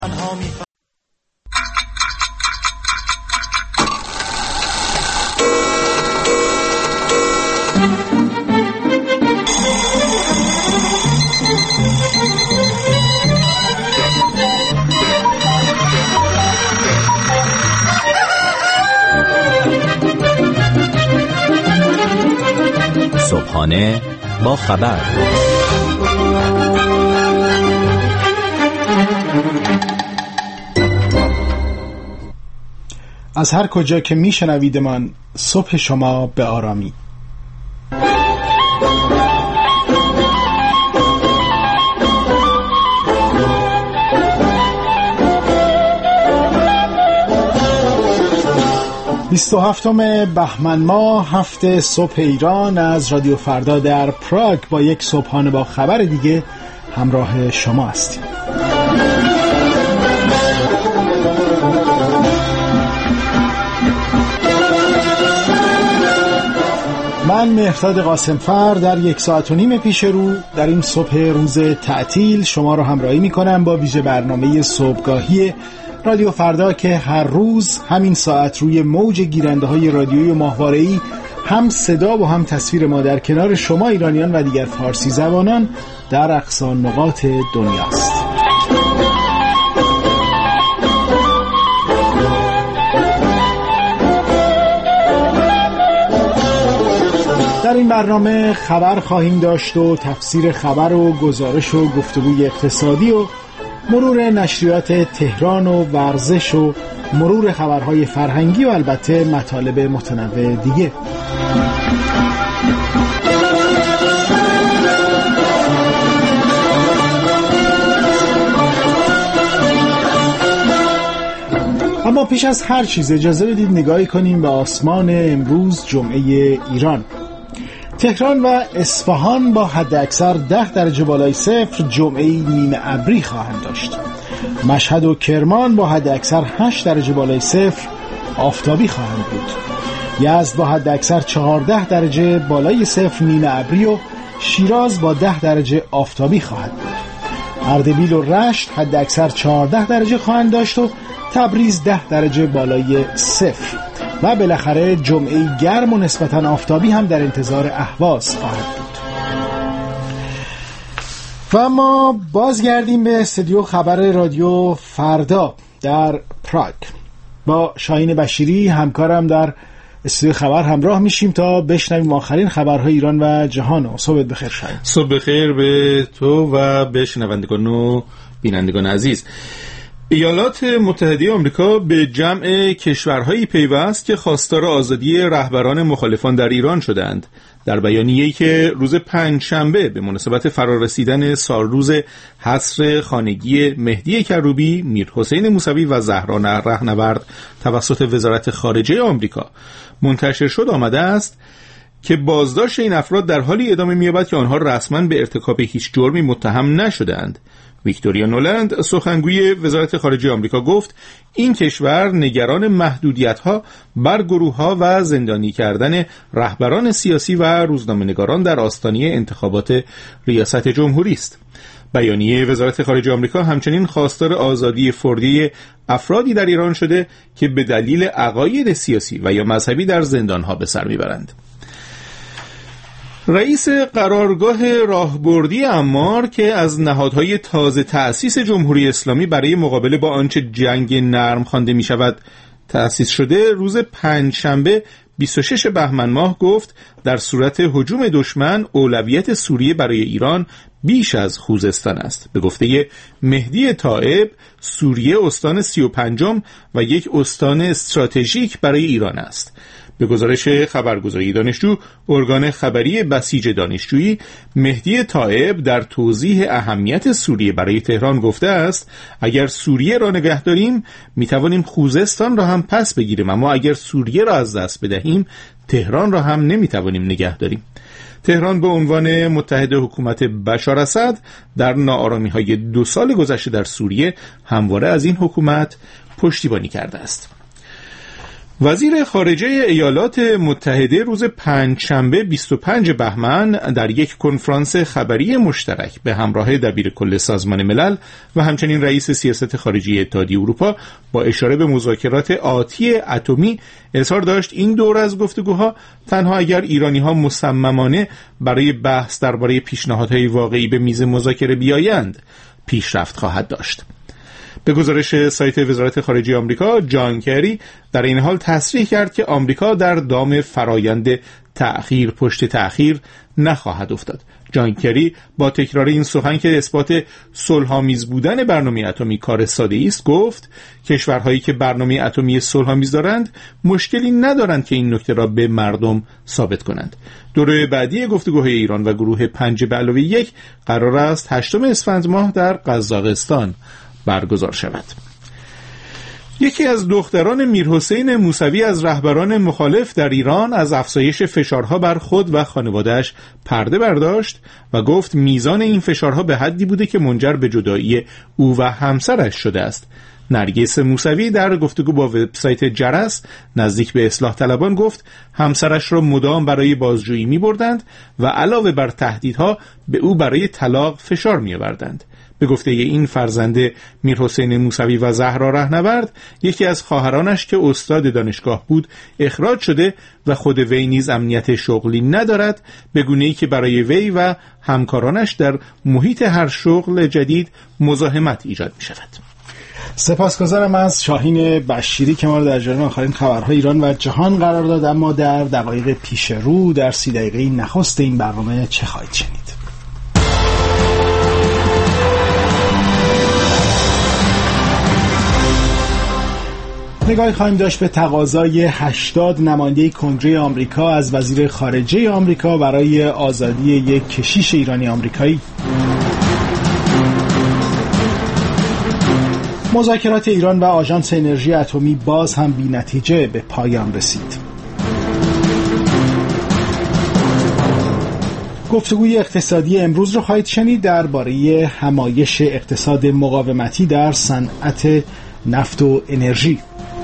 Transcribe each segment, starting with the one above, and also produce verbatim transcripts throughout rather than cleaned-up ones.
صبحانه با خبر. از هر کجا که میشنویدمان صبح شما به آرامی. بیست و هفتم بهمن ماه، هفته صبح ایران، از رادیو فردا در پراگ با یک صبحانه با خبر دیگه همراه شما هستیم. من مهرداد قاسمفر در یک ساعت و نیم پیش رو در این صبح روز تعطیل شما رو همراهی میکنم با ویژه برنامه صبحگاهی رادیو فردا که هر روز همین ساعت روی موج گیرنده های رادیویی و ماهواره‌ای هم صدا و هم تصویر ما در کنار شما ایرانیان و دیگر فارسی زبانان در اقصا نقاط دنیاست. در این برنامه خبر خواهیم داشت و تفسیر خبر و گزارش و گفتگوی اقتصادی و مرور نشریات تهران و ورزش و مرور خبرهای فرهنگی و البته مطالب متنوع دیگه. اما پیش از هر چیز اجازه بدید نگاهی کنیم به آسمان امروز جمعه ایران. تهران و اصفهان با حد اکثر ده درجه بالای صفر جمعه نیمه ابری خواهند داشت. مشهد و کرمان با حد اکثر هشت درجه بالای صفر آفتابی خواهند بود. یزد با حد اکثر چهارده درجه بالای صفر نیمه ابری و شیراز با ده درجه آفتابی خواهد بود. اردبیل و رشت حد اکثر چهارده درجه خواهند داشت و تبریز ده درجه بالای صفر. و بالاخره جمعه گرم و نسبتاً آفتابی هم در انتظار اهواز خواهد بود. و ما بازگردیم به استودیو خبر رادیو فردا در پراگ. با شاهین بشیری همکارم در استودیو خبر همراه میشیم تا بشنویم آخرین خبرهای ایران و جهان. صبح بخیر شاهین. صبح بخیر به تو و به شنوندگان و بینندگان عزیز. ایالات متحده آمریکا به جمع کشورهایی پیوست که خواستار آزادی رهبران مخالفان در ایران شدند. در بیانیه‌ای که روز پنجشنبه به مناسبت فرارسیدن سالروز حصر خانگی مهدی کروبی، میرحسین موسوی و زهرا رهنورد توسط وزارت خارجه آمریکا منتشر شد آمده است که بازداشت این افراد در حالی ادامه می‌یابد که آنها رسما به ارتکاب هیچ جرمی متهم نشدند. ویکتوریا نولند سخنگوی وزارت خارجه آمریکا گفت این کشور نگران محدودیت‌ها بر گروه‌ها و زندانی کردن رهبران سیاسی و روزنامه‌نگاران در آستانه انتخابات ریاست جمهوری است. بیانیه وزارت خارجه آمریکا همچنین خواستار آزادی فردی افرادی در ایران شده که به دلیل عقاید سیاسی و یا مذهبی در زندان‌ها به سر می‌برند. رئیس قرارگاه راهبردی عمار که از نهادهای تازه تأسیس جمهوری اسلامی برای مقابله با آنچه جنگ نرم خوانده می شود تأسیس شده، روز پنجشنبه بیست و شش بهمن ماه گفت در صورت هجوم دشمن اولویت سوریه برای ایران بیش از خوزستان است. به گفته مهدی طائب، سوریه استان سی و پنجم و یک استان استراتژیک برای ایران است. به گزارش خبرگزاری دانشجو، ارگان خبری بسیج دانشجویی، مهدی طائب در توضیح اهمیت سوریه برای تهران گفته است اگر سوریه را نگه داریم میتوانیم خوزستان را هم پس بگیریم، اما اگر سوریه را از دست بدهیم تهران را هم نمیتوانیم نگه داریم. تهران به عنوان متحد حکومت بشار اسد در ناآرامی‌های دو سال گذشته در سوریه همواره از این حکومت پشتیبانی کرده است. وزیر خارجه ایالات متحده روز پنجشنبه بیست و پنج بهمن در یک کنفرانس خبری مشترک به همراه دبیرکل سازمان ملل و همچنین رئیس سیاست خارجی اتحادیه اروپا با اشاره به مذاکرات آتی اتمی اظهار داشت این دور از گفتگوها تنها اگر ایرانی‌ها مصممانه برای بحث درباره پیشنهادهای واقعی به میز مذاکره بیایند پیشرفت خواهد داشت. به گزارش سایت وزارت خارجه آمریکا، جان کری در این حال تصریح کرد که آمریکا در دام فرایند تأخیر پشت تأخیر نخواهد افتاد. جان کری با تکرار این سخن که اثبات صلح‌آمیز بودن برنامه اتمی کار ساده‌ای است گفت کشورهایی که برنامه اتمی صلح‌آمیز دارند مشکلی ندارند که این نکته را به مردم ثابت کنند. دوره بعدی گفتگوهای ایران و گروه پنج به علاوه یک قرار است هشتم اسفند ماه در قزاقستان برگزار شود. یکی از دختران میرحسین موسوی از رهبران مخالف در ایران از افزایش فشارها بر خود و خانواده‌اش پرده برداشت و گفت میزان این فشارها به حدی بوده که منجر به جدایی او و همسرش شده است. نرگس موسوی در گفتگو با وبسایت جرس نزدیک به اصلاح طلبان گفت همسرش را مدام برای بازجویی می بردند و علاوه بر تهدیدها به او برای طلاق فشار می آوردند. به گفته این فرزند میرحسین موسوی و زهرا رهنورد، یکی از خواهرانش که استاد دانشگاه بود اخراج شده و خود وی نیز امنیت شغلی ندارد، به گونه‌ای که برای وی و همکارانش در محیط هر شغل جدید مزاحمت ایجاد می شود. سپاسگزارم از شاهین بشیری که ما را در جریان آخرین خبرهای ایران و جهان قرار داد. اما در دقایق پیش رو در سی دقیقه نخست این برنامه چه خواهید شنید؟ نگاهی خواهیم داشت به تقاضای هشتاد نماینده کنگره آمریکا از وزیر خارجه آمریکا برای آزادی یک کشیش ایرانی آمریکایی. مذاکرات ایران و آژانس انرژی اتمی باز هم بی نتیجه به پایان رسید. گفتگوی اقتصادی امروز رو خواهید شنید درباره همایش اقتصاد مقاومتی در صنعت نفت و انرژی.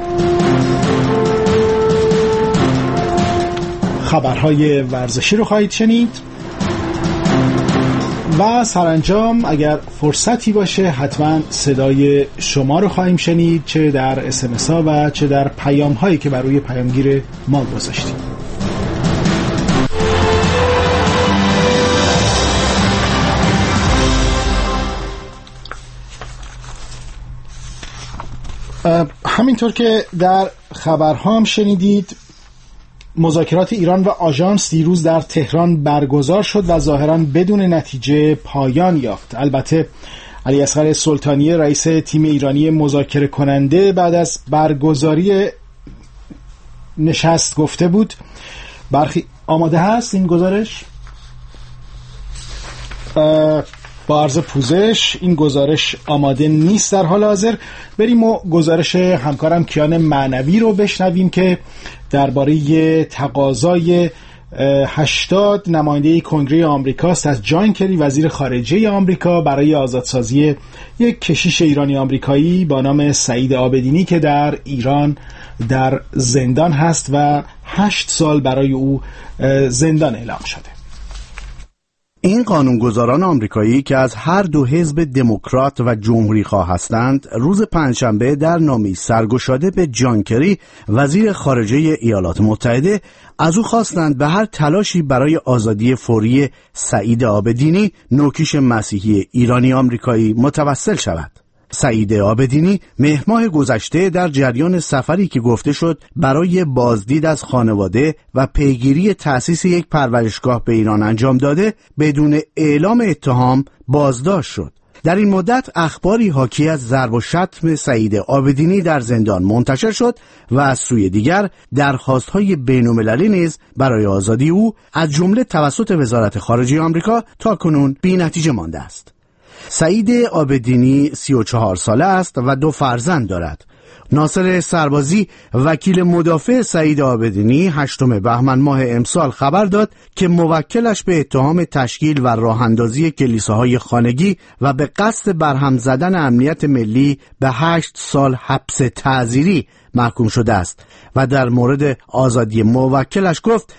خبرهای ورزشی رو خواهید شنید و سرانجام اگر فرصتی باشه حتما صدای شما رو خواهیم شنید، چه در اس ام اس ها و چه در پیام هایی که بر روی پیامگیر ما گذاشتیم. همینطور که در خبرها هم شنیدید، مذاکرات ایران و آژانس دیروز در تهران برگزار شد و ظاهراً بدون نتیجه پایان یافت. البته علی اصغر سلطانی رئیس تیم ایرانی مذاکره کننده بعد از برگزاری نشست گفته بود برخی آماده هست این گزارش با عرض پوزش این گزارش آماده نیست در حال حاضر. بریم و گزارش همکارم کیان معنوی رو بشنویم که درباره تقاضای هشتاد نماینده کنگره آمریکاست از جان کری وزیر خارجه آمریکا برای آزادسازی یک کشیش ایرانی آمریکایی با نام سعید عابدینی که در ایران در زندان هست و هشت سال برای او زندان اعلام شده. این قانونگذاران آمریکایی که از هر دو حزب دموکرات و جمهوری خواه هستند، روز پنجشنبه در نامه‌ای سرگشاده به جان کری وزیر خارجه ایالات متحده از او خواستند به هر تلاشی برای آزادی فوری سعید عابدینی، نوکیش مسیحی ایرانی آمریکایی متوسل شود. سعید عابدینی مهر ماه گذشته در جریان سفری که گفته شد برای بازدید از خانواده و پیگیری تأسیس یک پرورشگاه به ایران انجام داده، بدون اعلام اتهام بازداشت شد. در این مدت اخباری حاکی از ضرب و شتم سعید عابدینی در زندان منتشر شد و از سوی دیگر درخواست‌های بین‌المللی نیز برای آزادی او از جمله توسط وزارت خارجه آمریکا تاکنون بی‌نتیجه مانده است. سعید عابدینی سی و چهار ساله است و دو فرزند دارد. ناصر سربازی وکیل مدافع سعید عابدینی هشتم بهمن ماه امسال خبر داد که موکلش به اتهام تشکیل و راهاندازی کلیساهای خانگی و به قصد برهم زدن امنیت ملی به هشت سال حبس تعزیری محکوم شده است و در مورد آزادی موکلش گفت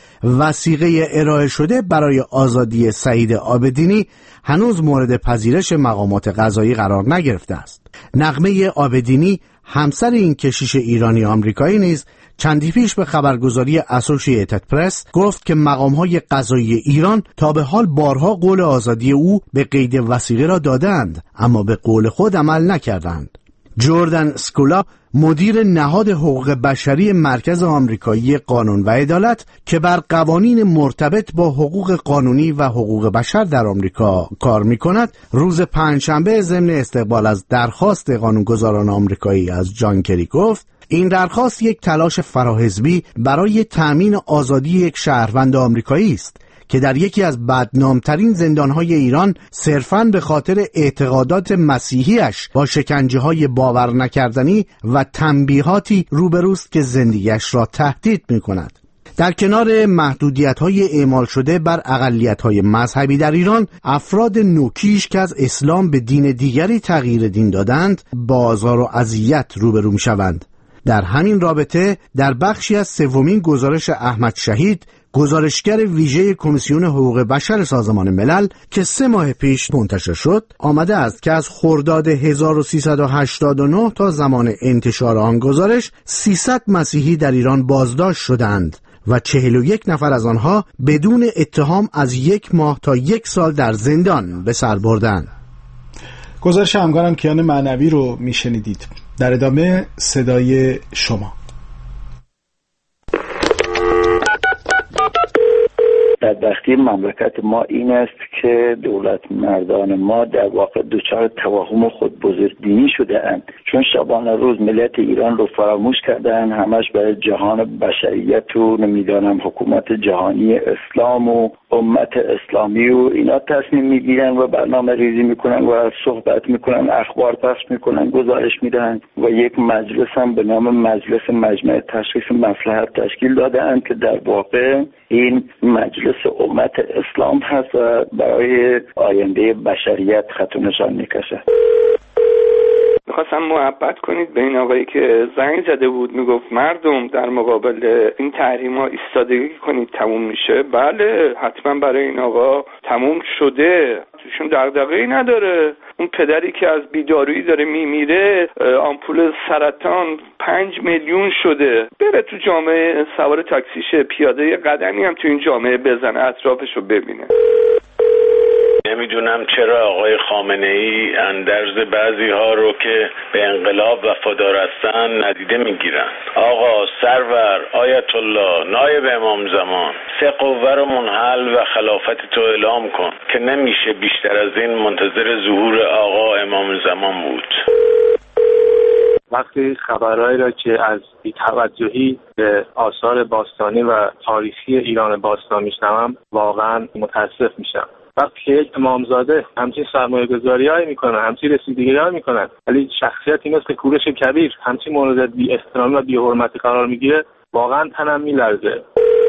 وثیقه ارائه شده برای آزادی سعید عابدینی هنوز مورد پذیرش مقامات قضایی قرار نگرفته است. نغمه عابدینی همسر این کشیش ایرانی آمریکایی نیز چندی پیش به خبرگزاری اسوسییتد پرس گفت که مقام‌های قضایی ایران تا به حال بارها قول آزادی او به قید وثیقه را دادند اما به قول خود عمل نکردند. جردن سکولا مدیر نهاد حقوق بشری مرکز آمریکایی قانون و عدالت که بر قوانین مرتبط با حقوق قانونی و حقوق بشر در آمریکا کار می‌کند، روز پنجشنبه ضمن استقبال از درخواست قانونگذاران آمریکایی از جان کری گفت این درخواست یک تلاش فراحزبی برای تأمین آزادی یک شهروند آمریکایی است که در یکی از بدنامترین زندانهای ایران صرفاً به خاطر اعتقادات مسیحیش با شکنجه‌های باور نکردنی و تنبیهاتی روبروست که زندگیش را تهدید می‌کند. در کنار محدودیت‌های اعمال شده بر اقلیت‌های مذهبی در ایران، افراد نوکیش که از اسلام به دین دیگری تغییر دین دادند، با آزار و اذیت روبرو می‌شوند. در همین رابطه در بخشی از سومین گزارش احمد شهید، گزارشگر ویژه کمیسیون حقوق بشر سازمان ملل که سه ماه پیش منتشر شد، آمده است که از خرداد هزار و سیصد و هشتاد و نه تا زمان انتشار آن گزارش سیصد مسیحی در ایران بازداشت شدند و چهل و یک نفر از آنها بدون اتهام از یک ماه تا یک سال در زندان به سر بردند. گزارش همکارم کیان معنوی رو میشنیدید. در ادامه صدای شما. بدبختی مملکت ما این است که دولت مردان ما در واقع دچار توهم خود بزرگبینی شده اند، چون شبانه روز ملت ایران رو فراموش کردن، همش برای جهان بشریت و نمیدانم حکومت جهانی اسلام و امت اسلامی و اینا تصمیم میگیرن و برنامه ریزی میکنن و صحبت میکنن، اخبار پخش میکنن، گزارش میدن و یک مجلس هم به نام مجلس مجمع تشخیص مصلحت تشکیل دادن که در واقع این مجلس امت اسلام هست و برای آینده بشریت خط و نشان میکشه. میخواستم محبت کنید به این آقایی که زنگ زده بود میگفت مردم در مقابل این تحریم ها ایستادگی کنید تموم میشه. بله حتما برای این آقا تموم شده، چون دغدغه‌ای نداره. اون پدری که از بیدارویی داره میمیره، آمپول سرطان پنج میلیون شده، بره تو جامعه سوار تاکسیشه، پیاده قدمی هم تو این جامعه بزنه، اطرافشو ببینه. نمیدونم چرا آقای خامنه ای اندرز بعضی ها رو که به انقلاب وفادار هستن ندیده میگیرن. آقا سرور آیت الله نایب امام زمان، سه قوه رو منحل و خلافت تو اعلام کن که نمیشه بیشتر از این منتظر ظهور آقا امام زمان بود. وقتی خبرهایی را که از بی‌توجهی به آثار باستانی و تاریخی ایران باستان میشنوم واقعا متاسف میشم. وقتی که یک امامزاده همچین سرمایه گذاری هایی میکنن، همچین رسیدگی هایی میکنن، ولی شخصیتی مثل کوروش کبیر همچین مورد بی احترامی و بی حرمتی قرار میگیره، واقعا تنم میلرزه.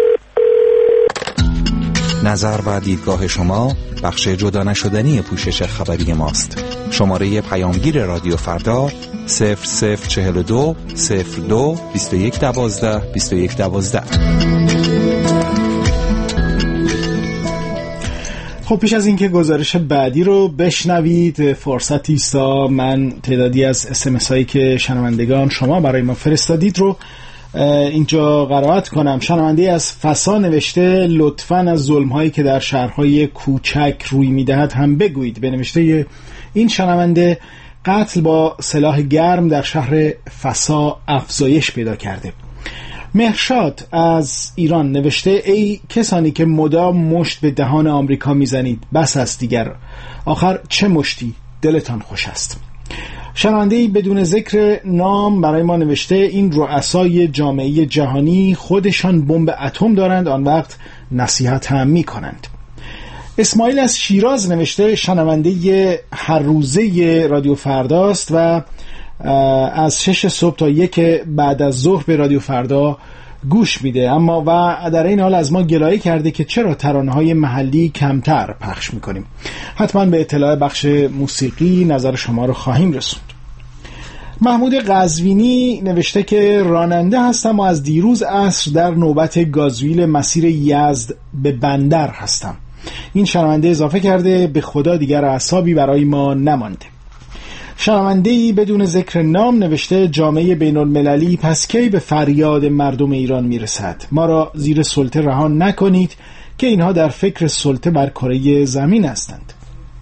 نظر و دیدگاه شما بخش جدا نشدنی پوشش خبری ماست. شماره پیامگیر رادیو فردا صفر صفر چهل و دو صفر دو بیست و یک دوازده بیست و یک دوازده. خب پیش از اینکه گزارش بعدی رو بشنوید، فرصتی است تا من تعدادی از اس ام اس هایی که شنوندگان شما برای ما فرستادید رو اینجا قرائت کنم. شنونده از فسا نوشته لطفاً از ظلم هایی که در شهرهای کوچک روی میدهد هم بگویید. به نوشته این شنونده قتل با سلاح گرم در شهر فسا افزایش پیدا کرده. مهرشاد از ایران نوشته ای کسانی که مدام مشت به دهان آمریکا میزنید، بس است دیگر، آخر چه مشتی، دلتان خوش است. شنونده‌ای بدون ذکر نام برای ما نوشته این رؤسای جامعه جهانی خودشان بمب اتم دارند، آن وقت نصیحت هم میکنند. اسماعیل از شیراز نوشته شنونده هر روزه رادیو فرداست و از شش صبح تا یک بعد از ظهر به رادیو فردا گوش میده، اما و در این حال از ما گلایه کرده که چرا ترانه‌های محلی کمتر پخش میکنیم. حتما به اطلاع بخش موسیقی نظر شما رو خواهیم رسوند. محمود قزوینی نوشته که راننده هستم و از دیروز عصر در نوبت گازوئیل مسیر یزد به بندر هستم. این شنونده اضافه کرده به خدا دیگر اعصابی برای ما نمانده. شنونده‌ای بدون ذکر نام نوشته جامعه بین المللی پس کی به فریاد مردم ایران میرسد؟ ما را زیر سلطه رها نکنید که اینها در فکر سلطه بر کره زمین هستند.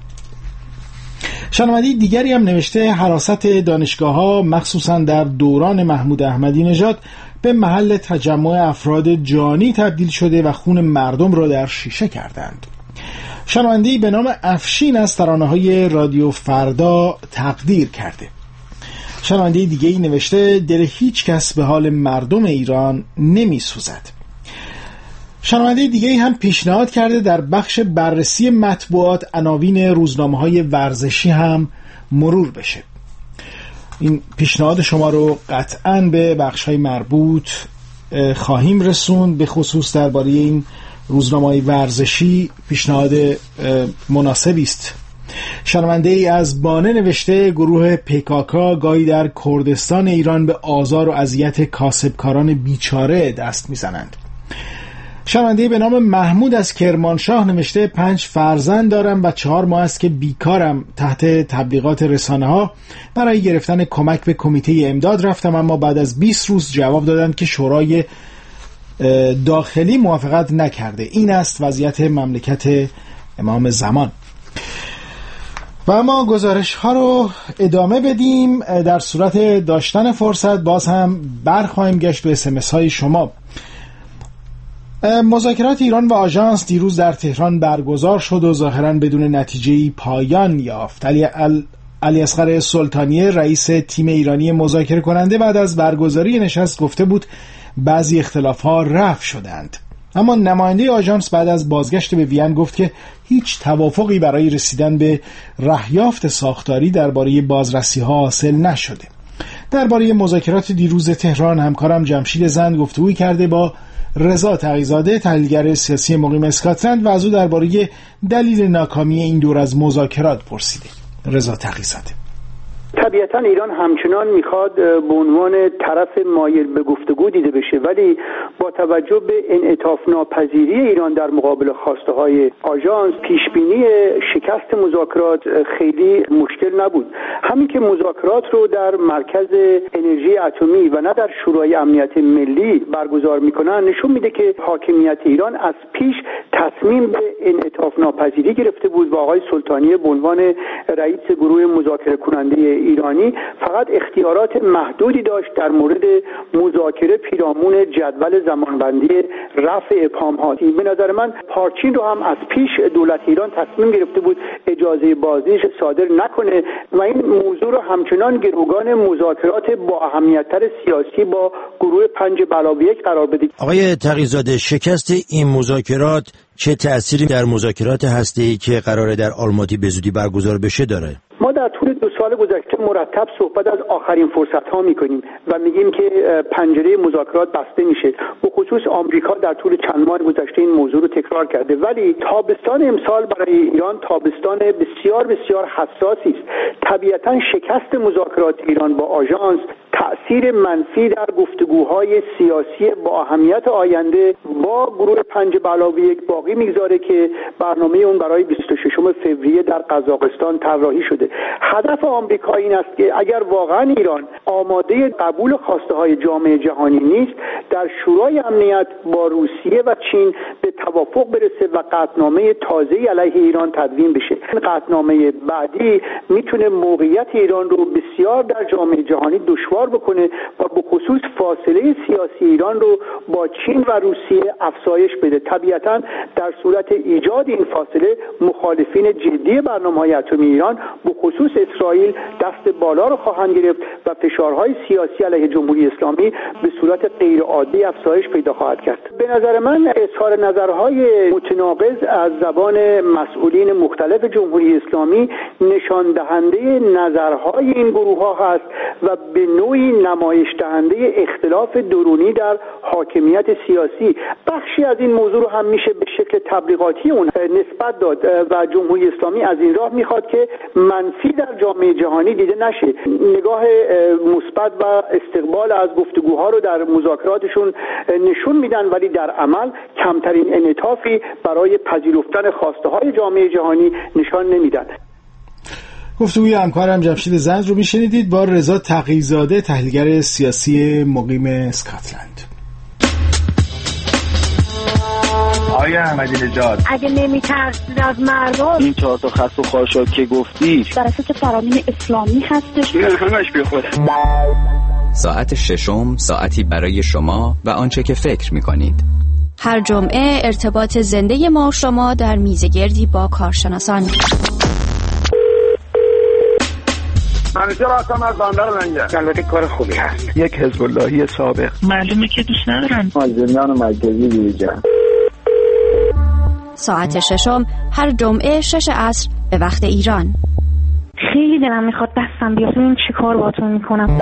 شنونده دیگری هم نوشته حراست دانشگاه‌ها مخصوصا در دوران محمود احمدی نژاد به محل تجمع افراد جانی تبدیل شده و خون مردم را در شیشه کردند. شنونده‌ای به نام افشین از ترانه‌های رادیو فردا تقدیر کرده. شنونده دیگه‌ای نوشته دل هیچ کس به حال مردم ایران نمی‌سوزد. شنونده دیگه‌ای هم پیشنهاد کرده در بخش بررسی مطبوعات عناوین روزنامه‌های ورزشی هم مرور بشه. این پیشنهاد شما رو قطعاً به بخش‌های مربوط خواهیم رسوند، به خصوص درباره این روزنامه‌های ورزشی پیشنهاد مناسبی است. شنونده ای از بانه نوشته گروه پیکاکا گاهی در کردستان ایران به آزار و اذیت کاسبکاران بیچاره دست میزنند. شنونده به نام محمود از کرمانشاه نوشته پنج فرزند دارم و چهار ماه است که بیکارم. تحت تبلیغات رسانه ها برای گرفتن کمک به کمیته امداد رفتم، اما بعد از بیست روز جواب دادند که شورای داخلی موافقت نکرده. این است وضعیت مملکت امام زمان. و اما گزارش ها رو ادامه بدیم. در صورت داشتن فرصت باز هم برخواهیم گشت به اس ام اس های شما. مذاکرات ایران و آژانس دیروز در تهران برگزار شد و ظاهراً بدون نتیجه‌ای پایان یافت. علی ال... علی اصغر سلطانی رئیس تیم ایرانی مذاکره کننده بعد از برگزاری نشست گفته بود بعضی اختلاف‌ها رفع شدند، اما نماینده آژانس بعد از بازگشت به وین گفت که هیچ توافقی برای رسیدن به رهیافت ساختاری درباره بازرسی‌ها حاصل نشده. درباره مذاکرات دیروز تهران همکارم جمشید زند گفتگویی کرده با رضا تقی‌زاده تحلیلگر سیاسی مقیم اسکاتلند و از او درباره دلیل ناکامی این دور از مذاکرات پرسیده. رضا تقی‌زاده: طبیعتا ایران همچنان میخواد به عنوان طرف مایل به گفتگو دیده بشه، ولی با توجه به انعطاف ناپذیری ایران در مقابل خواسته های آژانس پیشبینی شکست مذاکرات خیلی مشکل نبود. همین که مذاکرات رو در مرکز انرژی اتمی و نه در شورای امنیت ملی برگزار میکنن نشون میده که حاکمیت ایران از پیش تصمیم به انعطاف ناپذیری گرفته بود و آقای سلطانی به عنوان رئیس گروه مذاکره کننده ایرانی فقط اختیارات محدودی داشت در مورد مذاکره پیرامون جدول زمانبندی رفع ابهام‌ها. به نظر من پارچین رو هم از پیش دولت ایران تصمیم گرفته بود اجازه بازدید صادر نکنه و این موضوع رو همچنان گروگان مذاکرات با اهمیت‌تر سیاسی با گروه پنج بلاوی یک قرار بده. آقای تقی‌زاده، شکست این مذاکرات چه تأثیری در مذاکرات هسته‌ای که قراره در آلماتی به زودی برگزار بشه داره؟ ما در طول دو سال گذشته مرتب صحبت از آخرین فرصت ها میکنیم و میگیم که پنجره مذاکرات بسته میشه. به خصوص آمریکا در طول چند ماه گذشته این موضوع رو تکرار کرده، ولی تابستان امسال برای ایران تابستان بسیار بسیار حساسی است. طبیعتا شکست مذاکرات ایران با آژانس تأثیر منفی در گفتگوهای سیاسی با اهمیت آینده با گروه پنج بلاوی یک باقی میگذاره که برنامه اون برای بیست و ششم فوریه در قزاقستان طراحی شده. هدف آمریکا این است که اگر واقعا ایران آماده قبول خواسته های جامعه جهانی نیست، در شورای امنیت با روسیه و چین به توافق برسه و قطعنامه تازه‌ای علیه ایران تدوین بشه. این قطعنامه بعدی میتونه موقعیت ایران رو بسیار در جامعه جهانی دشوار بکنه و به خصوص فاصله سیاسی ایران رو با چین و روسیه افزایش بده. طبیعتا در صورت ایجاد این فاصله مخالفین جدی برنامه‌های اتمی ایران به خصوص اسرائیل دست بالا رو خواهند گرفت و فشارهای سیاسی علیه جمهوری اسلامی به صورت غیر عادی افزایش پیدا خواهد کرد. به نظر من اظهار نظرهای متناقض از زبان مسئولین مختلف جمهوری اسلامی نشان دهنده نظرهای این گروه ها هست و به نوعی نمایش دهنده اختلاف درونی در حاکمیت سیاسی. بخشی از این موضوع رو هم میشه به شکل تبلیغاتی اون نسبت داد و جمهوری اسلامی از این راه میخواد که منفی در جامعه جهانی دیده نشه. نگاه مثبت و استقبال از گفتگوها رو در مذاکراتشون نشون میدن، ولی در عمل کمترین انعطافی برای پذیرفتن خواسته های جامعه جهانی نشان نمیدن. گفتگوی همکارم جمشید زند رو میشنیدید با رضا تقی‌زاده، تحلیلگر سیاسی مقیم اسکاتلند. آیا احمدی نژاد اگه نمیترسید از مردم، این چهار تا خس و خاشاک که گفتی بر اساس فرامین اسلامی هستش؟ نه همش بی خود. ساعت ششم ساعتی برای شما و آنچه که فکر میکنید. هر جمعه ارتباط زنده ما و شما در میزگردی با کارشناسان. همیشه راستم از بندر لنگه. البته کار خوبی هست. یک حزب اللهی سابق. معلومه که دوست ندارن. مازندران مرکزی دیجا. ساعت ششم هر جمعه شش عصر به وقت ایران. خیلی دلم میخواد دستم بیاد ببینم چی کار باهاتون میکنم.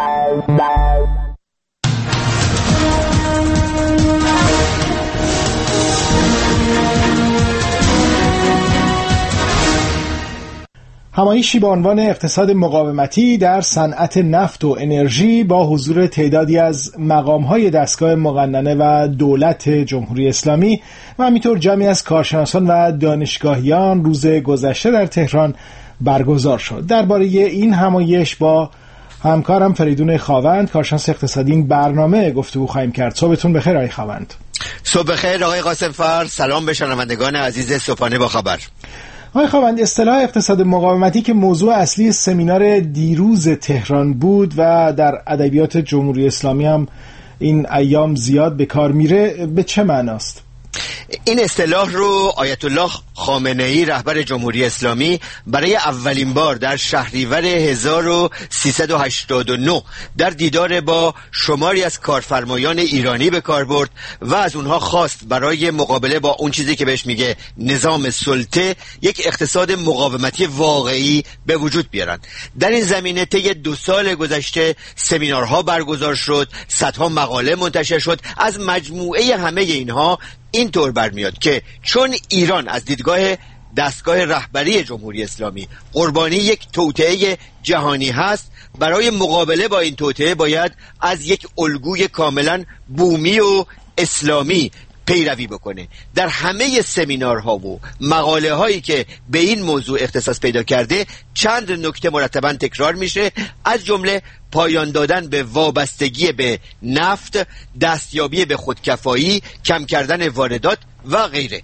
همایشی با عنوان اقتصاد مقاومتی در صنعت نفت و انرژی با حضور تعدادی از مقام‌های دستگاه مقننه و دولت جمهوری اسلامی و همینطور جمعی از کارشناسان و دانشگاهیان روز گذشته در تهران برگزار شد. درباره این همایش با همکارم فریدون خاوند، کارشناس اقتصادی، این برنامه گفتگو خواهیم کرد. صبحتون بخیر آقای خاوند. صبح بخیر آقای قاسم‌فر. سلام به شنوندگان عزیز صبحانه با خبر. آقای خاوند، اصطلاح اقتصاد مقاومتی که موضوع اصلی سمینار دیروز تهران بود و در ادبیات جمهوری اسلامی هم این ایام زیاد به کار میره، به چه معناست؟ این اصطلاح رو آیت الله خامنه‌ای رهبر جمهوری اسلامی برای اولین بار در شهریور هزار و سیصد و هشتاد و نه در دیدار با شماری از کارفرمایان ایرانی به کار برد و از اونها خواست برای مقابله با اون چیزی که بهش میگه نظام سلطه یک اقتصاد مقاومتی واقعی به وجود بیارن. در این زمینه طی دو سال گذشته سمینارها برگزار شد، صدها مقاله منتشر شد. از مجموعه همه اینها این طور برمیاد که چون ایران از دیدگاه دستگاه رهبری جمهوری اسلامی قربانی یک توطئه جهانی هست، برای مقابله با این توطئه باید از یک الگوی کاملا بومی و اسلامی پیروی بکنه. در همه سمینارها و مقاله هایی که به این موضوع اختصاص پیدا کرده چند نکته مرتبا تکرار میشه، از جمله پایان دادن به وابستگی به نفت، دستیابی به خودکفایی، کم کردن واردات و غیره.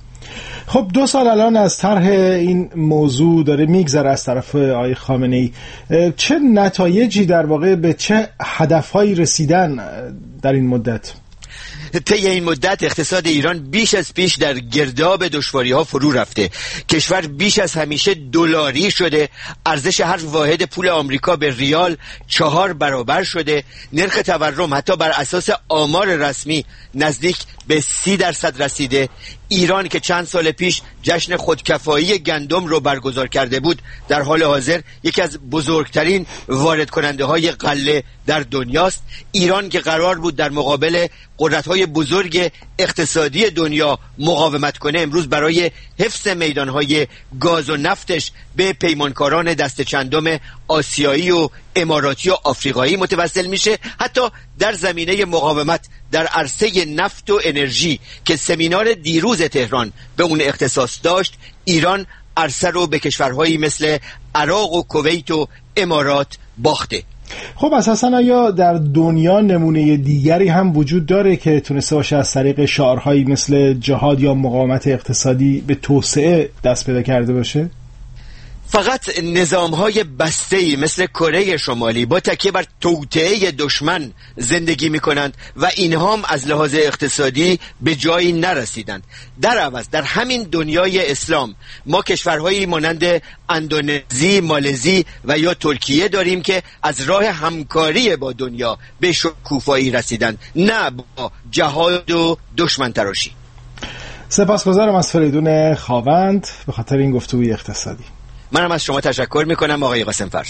خب دو سال الان از طرح این موضوع داره میگذره از طرف آقای خامنه‌ای. چه نتایجی در واقع، به چه هدفهایی رسیدن در این مدت؟ طی این مدت اقتصاد ایران بیش از پیش در گرداب دشواری‌ها فرو رفته. کشور بیش از همیشه دلاری شده، ارزش هر واحد پول آمریکا به ریال چهار برابر شده، نرخ تورم حتی بر اساس آمار رسمی نزدیک به سی درصد رسیده. ایران که چند سال پیش جشن خودکفایی گندم رو برگزار کرده بود، در حال حاضر یکی از بزرگترین وارد کننده های غله در دنیاست. ایران که قرار بود در مقابل قدرت‌های بزرگ اقتصادی دنیا مقاومت کنه، امروز برای حفظ میدان‌های گاز و نفتش به پیمانکاران دست چندم آسیایی و اماراتی و آفریقایی متوسل میشه. حتی در زمینه مقاومت در عرصه نفت و انرژی که سمینار دیروز تهران به اون اختصاص داشت، ایران عرصه رو به کشورهایی مثل عراق و کویت و امارات باخته. خب اساساً آیا در دنیا نمونه دیگری هم وجود داره که تونسته باشه از طریق شعارهایی مثل جهاد یا مقاومت اقتصادی به توسعه دست پیدا کرده باشه؟ فقط نظام‌های بسته‌ای مثل کره شمالی با تکیه بر توطئه دشمن زندگی می‌کنند و اینها هم از لحاظ اقتصادی به جایی نرسیدند. در عوض در همین دنیای اسلام ما کشورهایی مانند اندونزی، مالزی و یا ترکیه داریم که از راه همکاری با دنیا به شکوفایی رسیدند، نه با جهاد و دشمن تراشی. سپاسگزارم از فریدون خاوند به خاطر این گفتگوی اقتصادی. منم از شما تشکر میکنم آقای قاسمفر.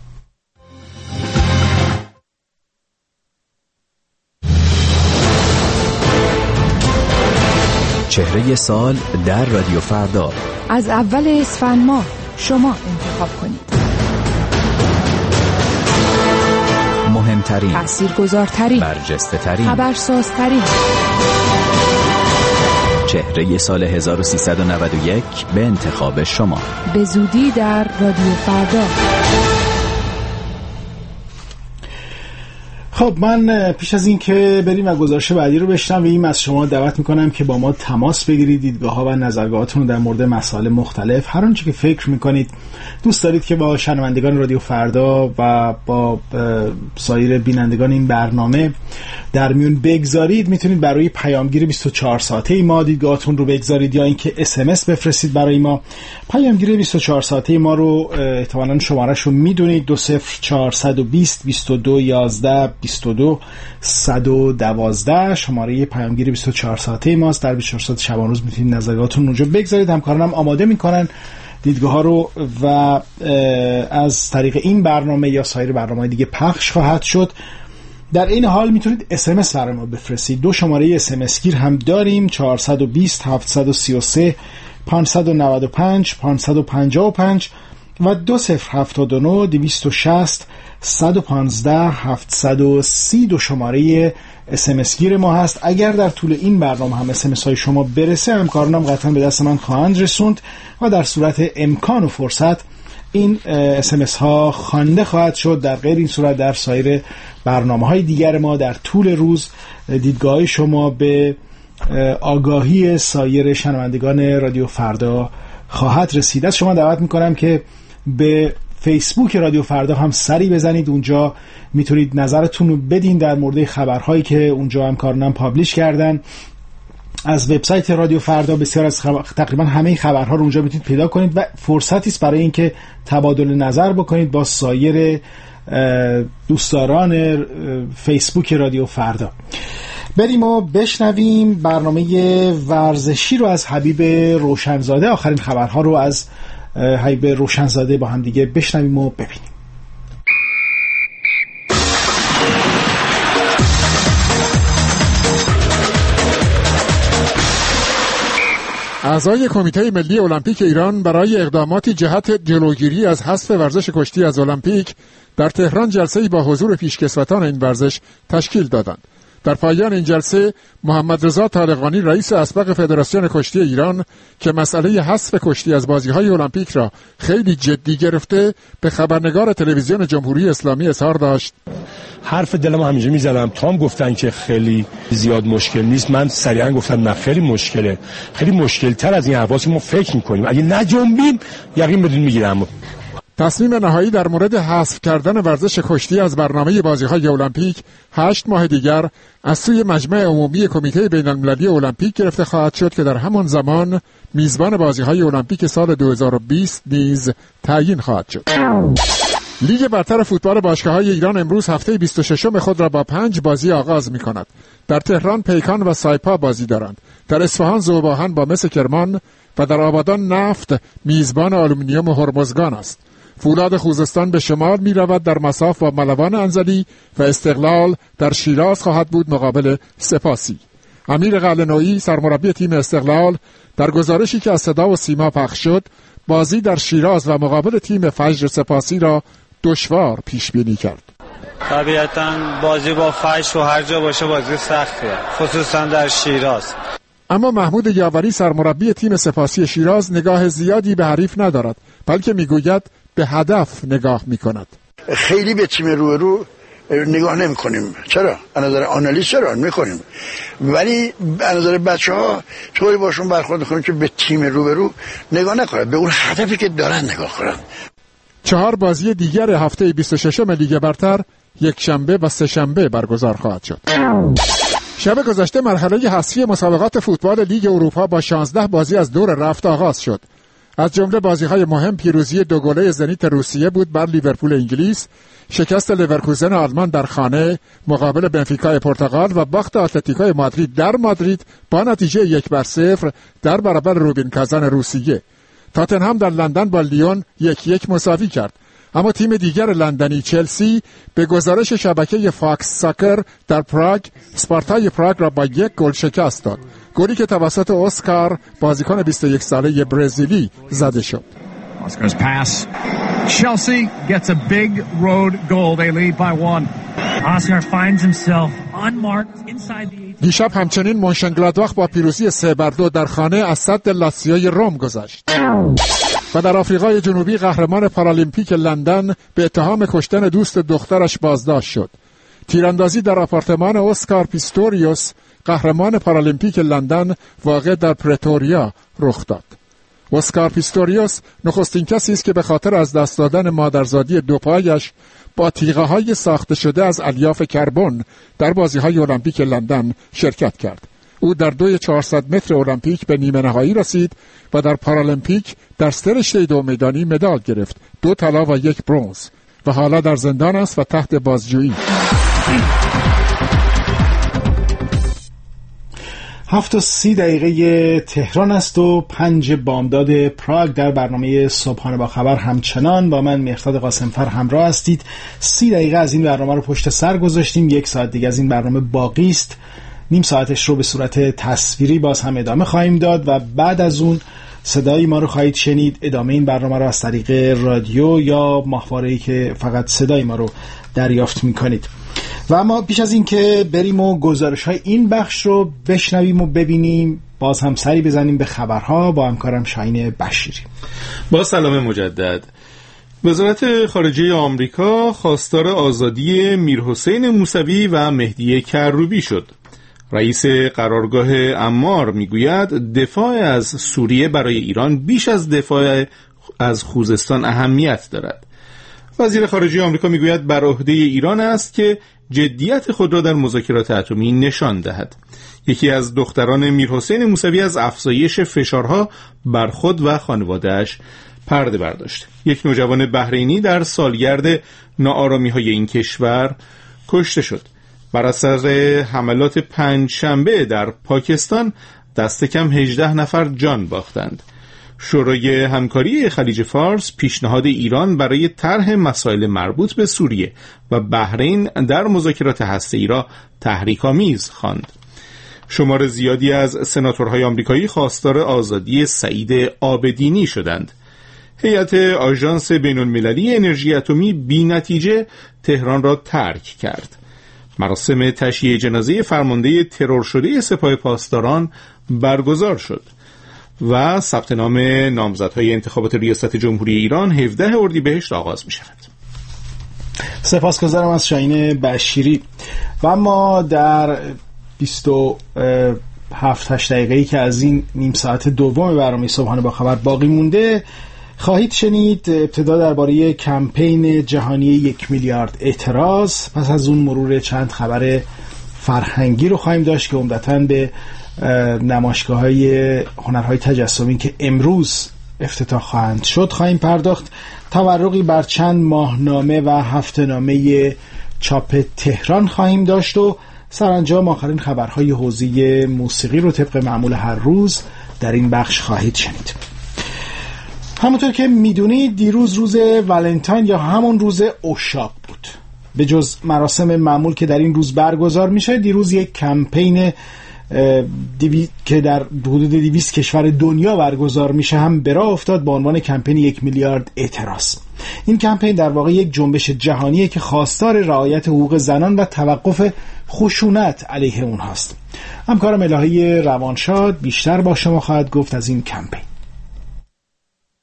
چهره سال در رادیو فردا. از اول اسفند ماه شما انتخاب کنید. مهمترین، تاثیرگذارترین، برجسته‌ترین، خبرسازترین. چهره سال هزار و سیصد و نود و یک به انتخاب شما. به زودی در رادیو فردا. خب من پیش از این که بریم و گزارش بعدی رو بشنویم از شما دعوت میکنم که با ما تماس بگیرید، دیدگاه ها و نظرگاهاتون در مورد مسائل مختلف، هر آنچه که فکر میکنید دوست دارید که با شنوندگان رادیو فردا و با سایر بینندگان این برنامه در میون بگذارید، میتونید برای پیامگیر بیست و چهار ساعته ما دیدگاهاتون رو بگذارید یا اینکه اس ام اس بفرستید برای ما. پیامگیر بیست و چهار ساعته ما رو احتمالاً شماره‌اش رو میدونید، دو صفر چهارصد و بیست بیست و دو یازده بیست و دو صد و دوازده شماره پیامگیر بیست و چهار ساعته ماست. در بیست و چهار ساعت شبان روز میتونید نظراتتون اونجا بگذارید. همکارانم آماده میکنن دیدگاه ها رو و از طریق این برنامه یا سایر برنامه‌های دیگه پخش خواهد شد. در این حال میتونید اس ام اس برای ما بفرستید. دو شماره اس ام اس گیر هم داریم، چهارصد و بیست هفتصد و سی و سه پانصد و نود و پنج پانصد و پنجاه و پنج و دو صفر هفتاد و نه دویست و شصت صد و پانزده هفتصد و سی دو شماره اس ام اس گیر ما هست. اگر در طول این برنامه هم اس ام اس های شما برسه، همکارانم قطعا به دست من خواهند رسوند و در صورت امکان و فرصت این اس ام اس ها خوانده خواهد شد. در غیر این صورت در سایر برنامه های دیگر ما در طول روز دیدگاه شما به آگاهی سایر شنوندگان رادیو فردا خواهد رسید. از شما دعوت میکنم که به فیسبوک رادیو فردا هم سری بزنید. اونجا میتونید نظرتون رو بدین در مورد خبرهایی که اونجا همکارانم پابلیش کردن. از وبسایت رادیو فردا بسیار از خبر... تقریبا همه خبرها رو اونجا میتونید پیدا کنید و فرصتی است برای اینکه تبادل نظر بکنید با سایر دوستداران فیسبوک رادیو فردا. بریم و بشنویم برنامه ورزشی رو از حبیب روشنزاده. آخرین خبرها رو از حبیب روشنزاده با هم دیگه بشنویم و ببینیم. اعضای کمیته ملی المپیک ایران برای اقداماتی جهت جلوگیری از حذف ورزش کشتی از المپیک در تهران جلسه‌ای با حضور پیشکسوتان این ورزش تشکیل دادند. در پایان این جلسه محمد رضا طالقانی رئیس اسبق فدراسیون کشتی ایران که مسئله حذف کشتی از بازی‌های المپیک را خیلی جدی گرفته به خبرنگار تلویزیون جمهوری اسلامی اظهار داشت: حرف دلم همینجا میزدم تا هم گفتن که خیلی زیاد مشکل نیست، من سریعا گفتم نه خیلی مشکله، خیلی مشکل تر از این حرفاست ما فکر میکنیم، اگه نجنبیم یقین بدون میگیرم. تصمیم نهایی در مورد حذف کردن ورزش کشتی از برنامه بازی‌های المپیک هشت ماه دیگر از سوی مجمع عمومی کمیته بین‌المللی المپیک گرفته خواهد شد که در همان زمان میزبان بازی‌های المپیک سال دو هزار و بیست نیز تعیین خواهد شد. لیگ برتر فوتبال باشگاه‌های ایران امروز هفته بیست و ششم خود را با پنج بازی آغاز می‌کند. در تهران پیکان و سایپا بازی دارند. در اصفهان ذوباهن با مس کرمان و در آبادان نفت میزبان آلومینیوم هرمزگان است. فولاد خوزستان به شمال می رود در مصاف با ملوان انزلی و استقلال در شیراز خواهد بود مقابل سپاسی. امیر قلعه‌نویی سرمربی تیم استقلال در گزارشی که از صدا و سیما پخش شد بازی در شیراز و مقابل تیم فجر سپاسی را دشوار پیش بینی کرد. طبیعتاً بازی با فجر و هر جا باشه بازی سختیه، خصوصا در شیراز. اما محمود یاوری سرمربی تیم سپاسی شیراز نگاه زیادی به حریف ندارد، بلکه میگوید به هدف نگاه میکند. خیلی به تیم رو رو نگاه نمی کنیم. چرا؟ از نظر آنالیز چرا میکنیم، ولی از نظر بچه ها طوری باشون برخورد کنیم که به تیم روبرو نگاه نکنند، به اون هدفی که دارن نگاه کنند. چهار بازی دیگر هفته بیست و ششم لیگ برتر یک شنبه و سه شنبه برگزار خواهد شد. شب گذشته مرحله حذفی مسابقات فوتبال لیگ اروپا با شانزده بازی از دور رفت آغاز شد. از جمله بازی‌های مهم پیروزی دو گله زنیت روسیه بود بر لیورپول انگلیس، شکست لیورکوزن آلمان در خانه مقابل بنفیکای پرتغال و باخت اتلتیکو مادرید در مادرید با نتیجه یک بر صفر در برابر روبین کازان روسیه. تاتنهام در لندن با لیون یک یک مساوی کرد. اما تیم دیگر لندنی چلسی به گزارش شبکه فاکس ساکر در پراگ اسپارتای پراگ را با یک گل شکست داد. گلی که توسط اسکار بازیکن بیست و یک ساله برزیلی زده شد. Oscar's pass. Chelsea gets a big road goal. They lead by one. Oscar finds himself unmarked inside the دیشب همچنین مونشنگلادباخ با پیروزی سه بر دو در خانه از صد لاتزیوی روم گذشت. و در آفریقای جنوبی قهرمان پارالیمپیک لندن به اتهام کشتن دوست دخترش بازداشت شد. تیراندازی در آپارتمان اسکار پیستوریوس قهرمان پارالیمپیک لندن واقع در پرتوریا رخ داد. اسکار پیستوریوس نخستین کسی است که به خاطر از دست دادن مادرزادی دو پایش با تیغه‌های ساخته شده از الیاف کربن در بازی‌های المپیک لندن شرکت کرد. او در دوی چهارصد متر المپیک به نیمه نهایی رسید و در پارالیمپیک در سه رشته دو میدانی مدال گرفت، دو طلا و یک برنز، و حالا در زندان است و تحت بازجویی. هفت و سی دقیقه تهران است و پنج بامداد پراگ. در برنامه صبحانه با خبر همچنان با من مهرداد قاسمفر همراه هستید. سی دقیقه از این برنامه رو پشت سر گذاشتیم، یک ساعت دیگه از این برنامه باقی است. نیم ساعتش رو به صورت تصویری باز هم ادامه خواهیم داد و بعد از اون صدای ما رو خواهید شنید. ادامه این برنامه رو از طریق رادیو یا ماهواره‌ای که فقط صدای ما رو دریافت می‌کنید. و اما پیش از این که بریم و گزارش‌های این بخش رو بشنویم و ببینیم، باز هم سری بزنیم به خبرها با همکارم شاهین بشیری. با سلام مجدد. وزارت خارجه آمریکا خواستار آزادی میرحسین موسوی و مهدی کروبی شد. رئیس قرارگاه عمار میگوید دفاع از سوریه برای ایران بیش از دفاع از خوزستان اهمیت دارد. وزیر خارجه آمریکا میگوید بر عهده ایران است که جدیت خود را در مذاکرات اتمی نشان دهد. یکی از دختران میرحسین موسوی از افزایش فشارها بر خود و خانواده‌اش پرده برداشت. یک نوجوان بحرینی در سالگرد ناآرامی‌های این کشور کشته شد. بر اثر حملات پنج شنبه در پاکستان دست کم هجده نفر جان باختند. شورای همکاری خلیج فارس پیشنهاد ایران برای طرح مسائل مربوط به سوریه و بحرین در مذاکرات هسته‌ای را تحریک‌آمیز خواند. شمار زیادی از سناتورهای آمریکایی خواستار آزادی سعید عابدینی شدند. هیئت آژانس بین‌المللی انرژی اتمی بی‌نتیجه تهران را ترک کرد. مراسم تشییع جنازه فرمانده ترور شده سپاه پاسداران برگزار شد و ثبت نام نامزدهای انتخابات ریاست جمهوری ایران هفدهم اردیبهشت آغاز می شود. سپاسگزارم از شاهین بشیری. و اما در بیست و هفت دقیقه‌ای که از این نیم ساعت دوم برنامه صبحانه با خبر باقی مونده خواهید شنید ابتدا درباره کمپین جهانی یک میلیارد اعتراض. پس از اون مرور چند خبر فرهنگی رو خواهیم داشت که عمدتاً به نمایشگاه‌های هنرهای تجسمی که امروز افتتاح خواهند شد خواهیم پرداخت. تورقی بر چند ماهنامه و هفته‌نامه چاپ تهران خواهیم داشت و سرانجام آخرین خبرهای حوزه موسیقی رو طبق معمول هر روز در این بخش خواهید شنید. همونطور که میدونید دیروز روز ولنتاین یا همون روز عشاق بود. به جز مراسم معمول که در این روز برگزار میشه، دیروز یک کمپین دیوی... که در حدود دویست کشور دنیا برگزار میشه هم به راه افتاد با عنوان کمپین یک میلیارد اعتراض. این کمپین در واقع یک جنبش جهانیه که خواستار رعایت حقوق زنان و توقف خشونت علیه اونهاست. همکارم الهی روانشاد بیشتر با شما خواهد گفت از این کمپین.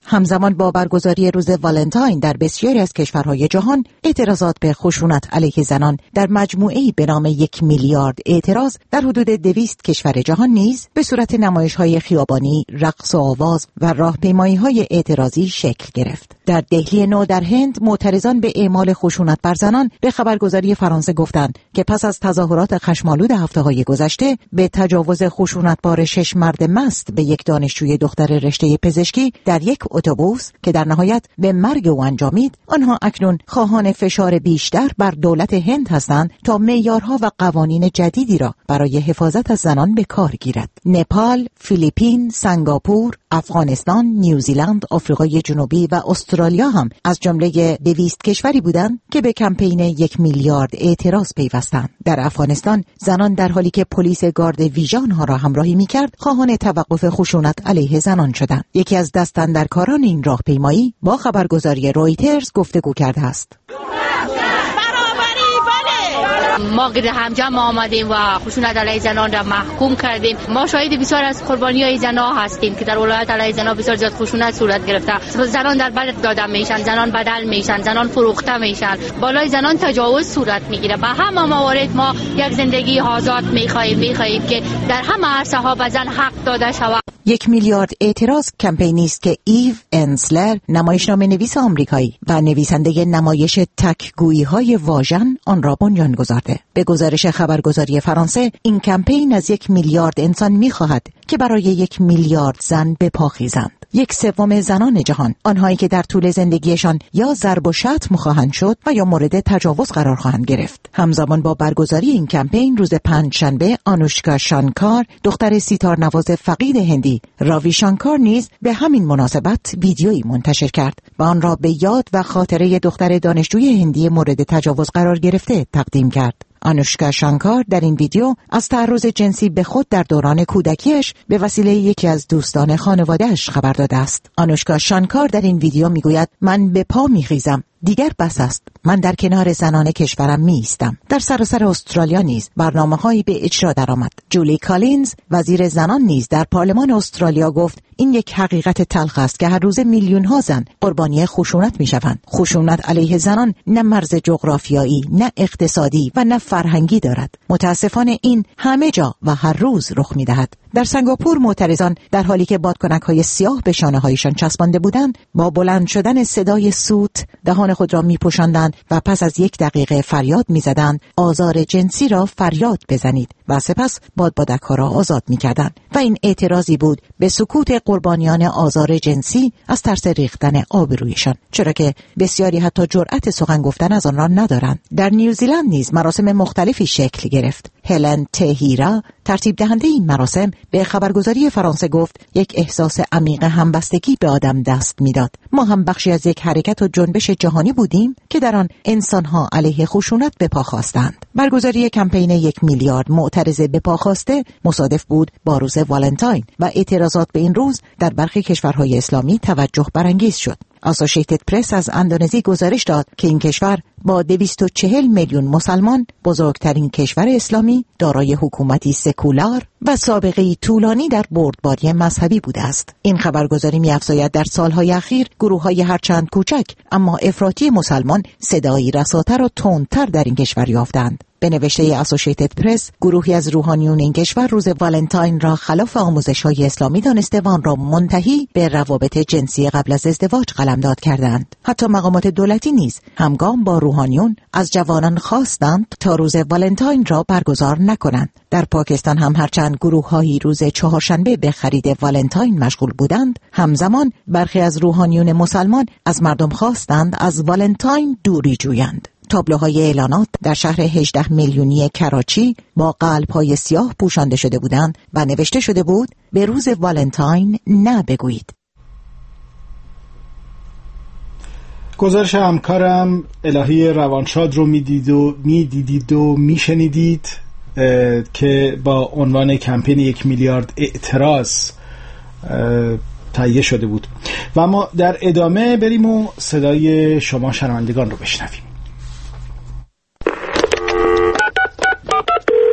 همزمان با برگزاری روز والنتاین در بسیاری از کشورهای جهان، اعتراضات به خشونت علیه زنان در مجموعه‌ای به نام یک میلیارد اعتراض در حدود دویست کشور جهان نیز به صورت نمایش‌های خیابانی، رقص و آواز و راهپیمایی‌های اعتراضی شکل گرفت. در دهلی نو در هند، معترضان به اعمال خشونت بر زنان به خبرگزاری فرانسه گفتند که پس از تظاهرات خشمالود هفته‌های گذشته به تجاوز خشونتبار شش مرد مست به یک دانشجوی دختر رشته پزشکی در یک اتوبوس که در نهایت به مرگ او انجامید، آنها اکنون خواهان فشار بیشتر بر دولت هند هستند تا معیارها و قوانین جدیدی را برای حفاظت از زنان به کار گیرد. نپال، فیلیپین، سنگاپور، افغانستان، نیوزیلند، آفریقای جنوبی و استرالیا هم از جمله دویست کشوری بودند که به کمپین یک میلیارد اعتراض پیوستند. در افغانستان زنان در حالی که پلیس گارد ویژه آنها را همراهی می‌کرد، خواهان توقف خشونت علیه زنان شدند. یکی از دستاندرکاران این راهپیمایی با خبرگزاری رویترز گفتگو کرده است. ما گرد همجمع آمدیم و خشونت علیه زنان را محکوم کردیم. ما شاهد بسیار از قربانی‌های زنان هستیم که در ولایت علیه زنان بسیار زیاد خشونت صورت گرفته. زنان در بر داده میشن، زنان بدل میشن، زنان فروخته میشن، بالای زنان تجاوز صورت میگیره. به همه موارد ما یک زندگی آزاد میخواهیم میخواهیم که در همه عرصه ها به زن حق داده شود. یک میلیارد اعتراض کمپینی است که ایو انسلر، نمایشنامه نویس آمریکایی و نویسنده نمایش تک‌گویی‌های واژن، آن را بنیان گذارده. به گزارش خبرگزاری فرانسه، این کمپین از یک میلیارد انسان می‌خواهد که برای یک میلیارد زن بپاخیزند. یک سوم زنان جهان، آنهایی که در طول زندگیشان یا ضرب و شتم خواهند شد و یا مورد تجاوز قرار خواهند گرفت. همزمان با برگزاری این کمپین، روز پنجشنبه آنوشکا شانکار، دختر سیتار نواز فقید هندی راوی شانکار نیز به همین مناسبت ویدیویی منتشر کرد و آن را به یاد و خاطره دختر دانشجوی هندی مورد تجاوز قرار گرفته تقدیم کرد. آنوشکا شانکار در این ویدیو از تعرض جنسی به خود در دوران کودکیش به وسیله یکی از دوستان خانواده‌اش خبر داده است. آنوشکا شانکار در این ویدیو میگوید: من به پا میخیزم، دیگر بس است، من در کنار زنان کشورم می ایستم. در سراسر استرالیا نیز برنامه‌هایی به اجرا درآمد. جولی کالینز، وزیر زنان، نیز در پارلمان استرالیا گفت این یک حقیقت تلخ است که هر روز میلیون‌ها زن قربانی خشونت می‌شوند. خشونت علیه زنان نه مرز جغرافیایی، نه اقتصادی و نه فرهنگی دارد. متاسفانه این همه جا و هر روز رخ می‌دهد. در سنگاپور معترضان در حالی که بادکنک‌های سیاه به شانه‌هایشان چسبانده بودند، با بلند شدن صدای سوت دهان خود را می‌پوشاندند و پس از یک دقیقه فریاد می‌زدند آزار جنسی را فریاد بزنید و سپس بادبادک‌ها را آزاد می‌کردند. و این اعتراضی بود به سکوت قربانیان آزار جنسی از ترس ریختن آبرویشان، چرا که بسیاری حتی جرأت سخن گفتن از آن را ندارند. در نیوزیلند نیز مراسم مختلفی شکل گرفت. هلن تهیرا، ترتیب دهنده این مراسم، به خبرگزاری فرانسه گفت یک احساس عمیق همبستگی به آدم دست میداد. ما هم بخشی از یک حرکت و جنبش جهانی بودیم که در آن انسان‌ها علیه خشونت به پا خواستند. برگزاری کمپین یک میلیارد معترض به پا خواسته مصادف بود با روز والنتاین و اعتراضات به این روز در برخی کشورهای اسلامی توجه برانگیز شد. آسوشیتد پرس از اندونزی گزارش داد که این کشور با دویست و چهل میلیون مسلمان بزرگترین کشور اسلامی دارای حکومتی سکولار و سابقه‌ای طولانی در بردباری مذهبی بوده است. این خبرگزاری می‌افزاید در سالهای اخیر گروه‌های هرچند کوچک اما افراطی مسلمان صدایی رساتر و تندتر در این کشور یافتند. به نوشته اسوشیتد پرس، گروهی از روحانیون این کشور روز والنتاین را خلاف آموزش‌های اسلامی دانسته و آن را منتهی به روابط جنسی قبل از ازدواج قلمداد کردند. حتی مقامات دولتی نیز همگام با روحانیون از جوانان خواستند تا روز والنتاین را برگزار نکنند. در پاکستان هم هرچند گروه‌هایی روز چهارشنبه به خرید والنتاین مشغول بودند، همزمان برخی از روحانیون مسلمان از مردم خواستند از والنتاین دوری جویند. تابلوهای اعلانات در شهر هجده میلیونی کراچی با قلب‌های سیاه پوشانده شده بودند و نوشته شده بود به روز والنتاین نه بگویید. گزارش همکارم الهی روانشاد رو میدید و میدیدید و میشنیدید که با عنوان کمپین یک میلیارد اعتراض تهیه شده بود و ما در ادامه بریم و صدای شما شنوندگان رو بشنویم.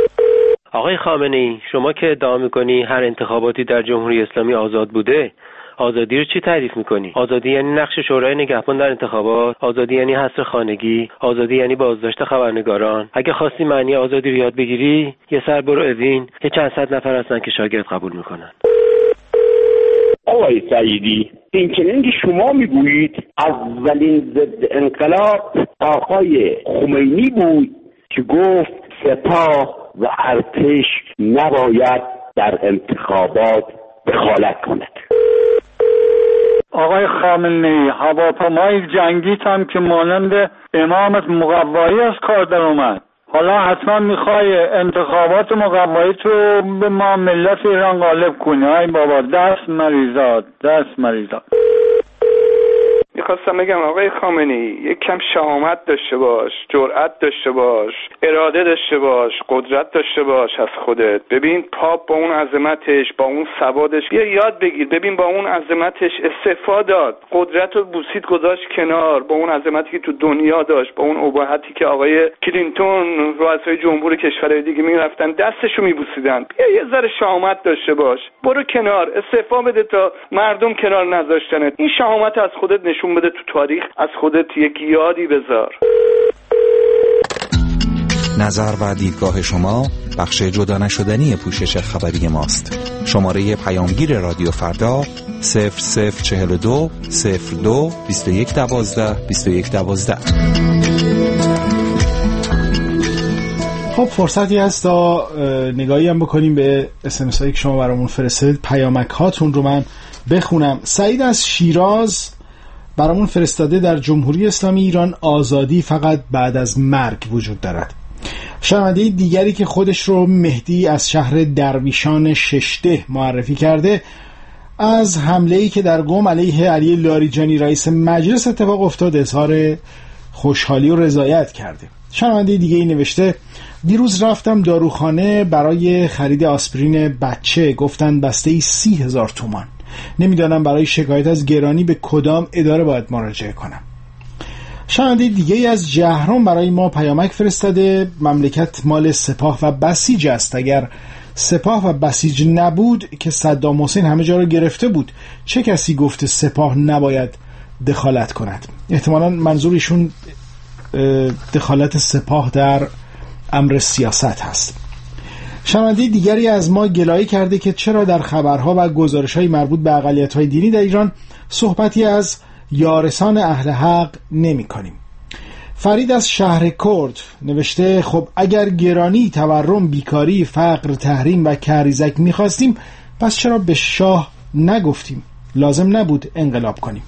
آقای خامنه‌ای، شما که ادعا می‌کنی هر انتخاباتی در جمهوری اسلامی آزاد بوده، آزادی رو چی تعریف میکنی؟ آزادی یعنی نقش شورای نگهبان در انتخابات؟ آزادی یعنی حصر خانگی؟ آزادی یعنی بازداشت خبرنگاران؟ اگه خواستی معنی آزادی رو یاد بگیری، یه سر برو اوین، یه چند صد نفر هستن که شاگرد قبول میکنن. آقای سعیدی، این چنین که شما میگویید اولین ضد انقلاب آقای خمینی بود که گفت سپاه و ارتش نباید در انتخابات دخالت کند. آقای خامنه‌ای، هواپیمای جنگی هم که مانند امامت مقوایی از کار در اومد. حالا حتما میخوای انتخابات مقوایی تو به ما ملت ایران غالب کنی. ای بابا دست مریضات دست مریضات. میخواستم بگم آقای خامنه‌ای یک کم شهامت داشته باش، جرأت داشته باش، اراده داشته باش، قدرت داشته باش از خودت. ببین پاپ با اون عظمتش، با اون سوادش یه یاد بگیر. ببین با اون عظمتش استعفا داد، قدرت رو بوسید گذاشت کنار. با اون عظمتی که تو دنیا داشت، با اون ابهتی که آقای کلینتون رئیسای جمهور کشورهای دیگه میرفتن دستشو میبوسیدن. بیا یه ذره شهامت داشته باش، برو کنار، استعفا بده تا مردم کنار نذاشتنت. این شهامت از خودت نشون بده تو تاریخ، از خودت یک یادی بذار. نظر و دیدگاه شما بخش جدا نشدنی پوشش خبری ماست. شماره پیامگیر رادیو فردا صفر صفر چهل و دو صفر دو بیست و یک دوازده بیست و یک دوازده. خب فرصتی هست تا نگاهی هم بکنیم به اس ام اس هایی که شما برامون فرستادید. پیامک هاتون رو من بخونم. سعید از شیراز برامون فرستاده در جمهوری اسلامی ایران آزادی فقط بعد از مرگ وجود دارد. شنونده دیگری که خودش رو مهدی از شهر درویشان ششده معرفی کرده از حمله‌ای که در قم علیه علی لاریجانی رئیس مجلس اتفاق افتاد اظهار خوشحالی و رضایت کرده. شنونده دیگه ای نوشته دیروز رفتم داروخانه برای خرید آسپرین بچه، گفتن بسته ای سی هزار تومان. نمیدانم برای شکایت از گرانی به کدام اداره باید مراجعه کنم. شنونده دیگه از جهرم برای ما پیامک فرستاده مملکت مال سپاه و بسیج است. اگر سپاه و بسیج نبود که صدام حسین همه جا رو گرفته بود، چه کسی گفته سپاه نباید دخالت کند؟ احتمالاً منظورشون دخالت سپاه در امر سیاست هست. شنونده دیگری از ما گلایه کرده که چرا در خبرها و گزارش‌های مربوط به اقلیت‌های دینی در ایران صحبتی از یارسان اهل حق نمی‌کنیم. فرید از شهر کرد نوشته خب اگر گرانی، تورم، بیکاری، فقر، تحریم و کریزک می‌خواستیم پس چرا به شاه نگفتیم؟ لازم نبود انقلاب کنیم.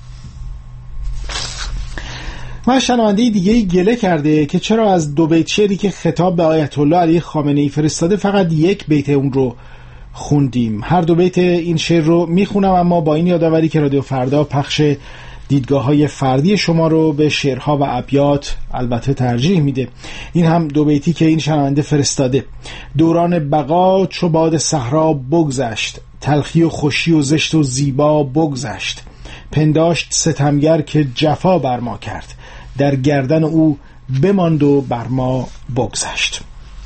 من شنونده دیگه گله کرده که چرا از دو بیت شعری که خطاب به آیت الله علی خامنه‌ای فرستاده فقط یک بیت اون رو خوندیم. هر دو بیت این شعر رو میخونم، اما با این یادآوری که رادیو فردا پخش دیدگاه‌های فردی شما رو به شعرها و ابیات البته ترجیح میده. این هم دو بیتی که این شنونده فرستاده. دوران بقا چو باد صحرا بگذشت، تلخی و خوشی و زشت و زیبا بگذشت. پنداشت ستمگر که جفا بر ما کرد، در گردن او بماند و بر ما بگذشت.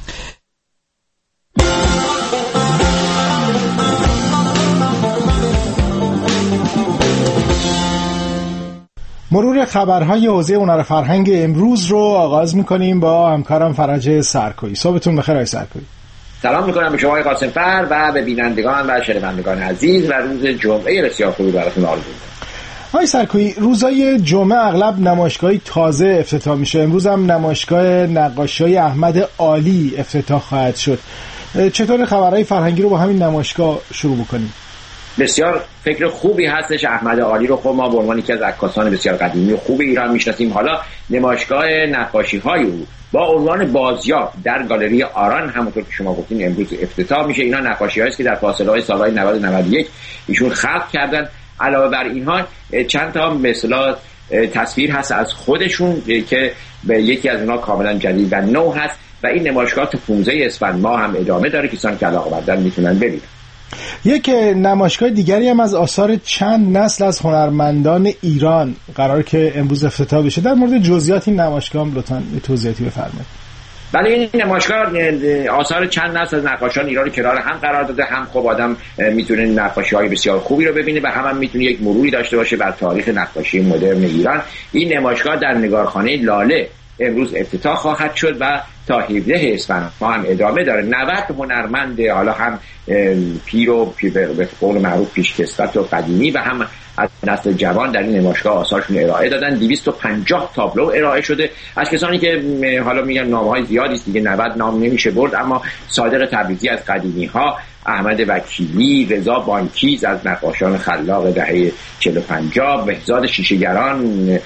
مرور خبرهای حوزه هنر فرهنگ امروز رو آغاز می‌کنیم با همکارم فرج سرکویی. صبحتون بخیر آقای سرکویی. سلام می‌کنم به شما آقای قاسم‌فر و به بینندگان و شنوندگان عزیز و روز جمعه بسیار خوبی براتون آرزو می‌کنم. آقای سرکویی، روزای جمعه اغلب نمایشگاهی تازه افتتاح میشه. امروز هم نمایشگاه نقاشی‌های احمد عالی افتتاح خواهد شد. چطور خبرهای فرهنگی رو با همین نمایشگاه شروع بکنیم؟ بسیار فکر خوبی هستش. احمد عالی رو خب ما به عنوان یکی از عکاسان بسیار قدیمی و خوب ایران میشناسیم. حالا نمایشگاه نقاشی‌های او با عنوان بازیافت در گالری آران همونطور که شما گفتین امروز افتتاح میشه. اینا نقاشی‌هایی است که در فاصله سال‌های نود و نود و یک ایشون خلق کردن. علاوه بر اینها چند تا مثلا تصویر هست از خودشون که به یکی از اونها کاملا جدید و نو هست و این نمایشگاه تا پانزده اسفند ماه هم ادامه داره. کسانی که علاقه‌مندن میتونن ببینن. یک نمایشگاه دیگری هم از آثار چند نسل از هنرمندان ایران قرار که امروز افتتاح بشه. در مورد جزئیات این نمایشگاه هم لطفاً توضیحاتی بفرمایید. ولی این نمایشگاه آثار چند نسل از نقاشان ایران رو کنار هم قرار داده. هم خب آدم میتونه نقاشی‌های بسیار خوبی رو ببینه و هم, هم میتونه یک مروری داشته باشه بر تاریخ نقاشی مدرن ایران. این نمایشگاه در نگارخانه لاله امروز افتتاح خواهد شد و تا هفدهم اسفند ما هم ادامه داره. نود هنرمند، حالا هم پیر و پیر به قول معروف پیشکسوت و قدیمی و هم از نسل جوان در این نمایشگاه آثارشون ارائه دادن. دویست و پنجاه تابلو ارائه شده از کسانی که حالا میگن نام‌های زیادی است دیگه، نود نام نمیشه برد، اما صادق تبریزی از قدیمی ها، احمد وکیلی، رضا بانکیز از نقاشان خلاق دهه چهل و پنجاه، بهزاد شیشه‌گران،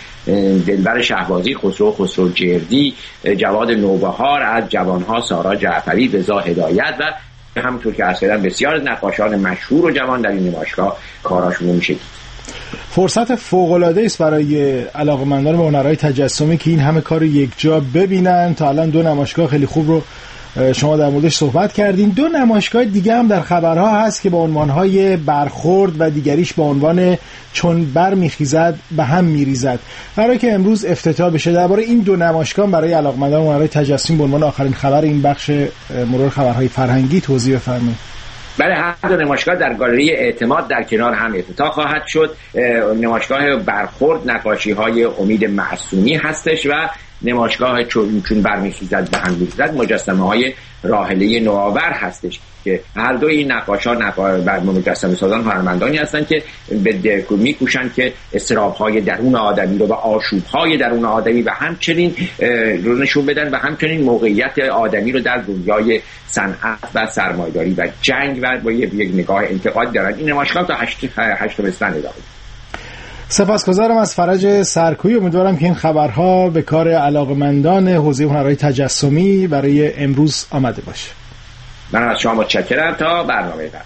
دلبر شهبازی، خسرو خسروجردی، جواد نوبهار از جوانها، سارا جعفری، رضا هدایت و همونطور که عرض کردم بسیار از نقاشان مشهور و جوان در این نمایشگاه کاراشون میشه. فرصت فوق‌العاده است برای علاقه‌مندان به هنرهای تجسمی که این همه کار رو یک جا ببینن. تا الان دو نمایشگاه خیلی خوب رو شما در موردش صحبت کردین. دو نمایشگاه دیگه هم در خبرها هست که با عنوانهای برخورد و دیگریش با عنوان چون بر میخیزد به هم میریزد برای که امروز افتتاح بشه. درباره این دو نمایشگاه برای علاقه‌مندان به هنرهای تجسمی به عنوان آخرین خبر این بخش مرور خبرهای فرهنگی توضیح بفرمایید. برای هر دو نمایشگاه در گالری اعتماد در کنار هم افتتاح خواهد شد. نمایشگاه برخورد نقاشی‌های امید معصومی هستش و نمایشگاه چون چون برمیخیزد به هم می‌ریزد مجسمه‌های راحله نوآور هستش که هر دو این نقاشان نقا... مجسمه سازان هنرمندانی هستند که به درکو می‌کوشند که اضطراب‌های درون آدمی رو و آشوب‌های درون آدمی و همچنین رو نشون بدن و همچنین موقعیت آدمی رو در دنیای صنعت و سرمایه‌داری و جنگ و با یک نگاه انتقادی دارن. این نمایشگاه تا هشتم اسفند ادامه. سپاسگزارم از فرج سرکویی. امیدوارم که این خبرها به کار علاقه‌مندان حوزه هنرهای تجسمی برای امروز آمده باشه. من از شما متشکرم. تا برنامه بعد.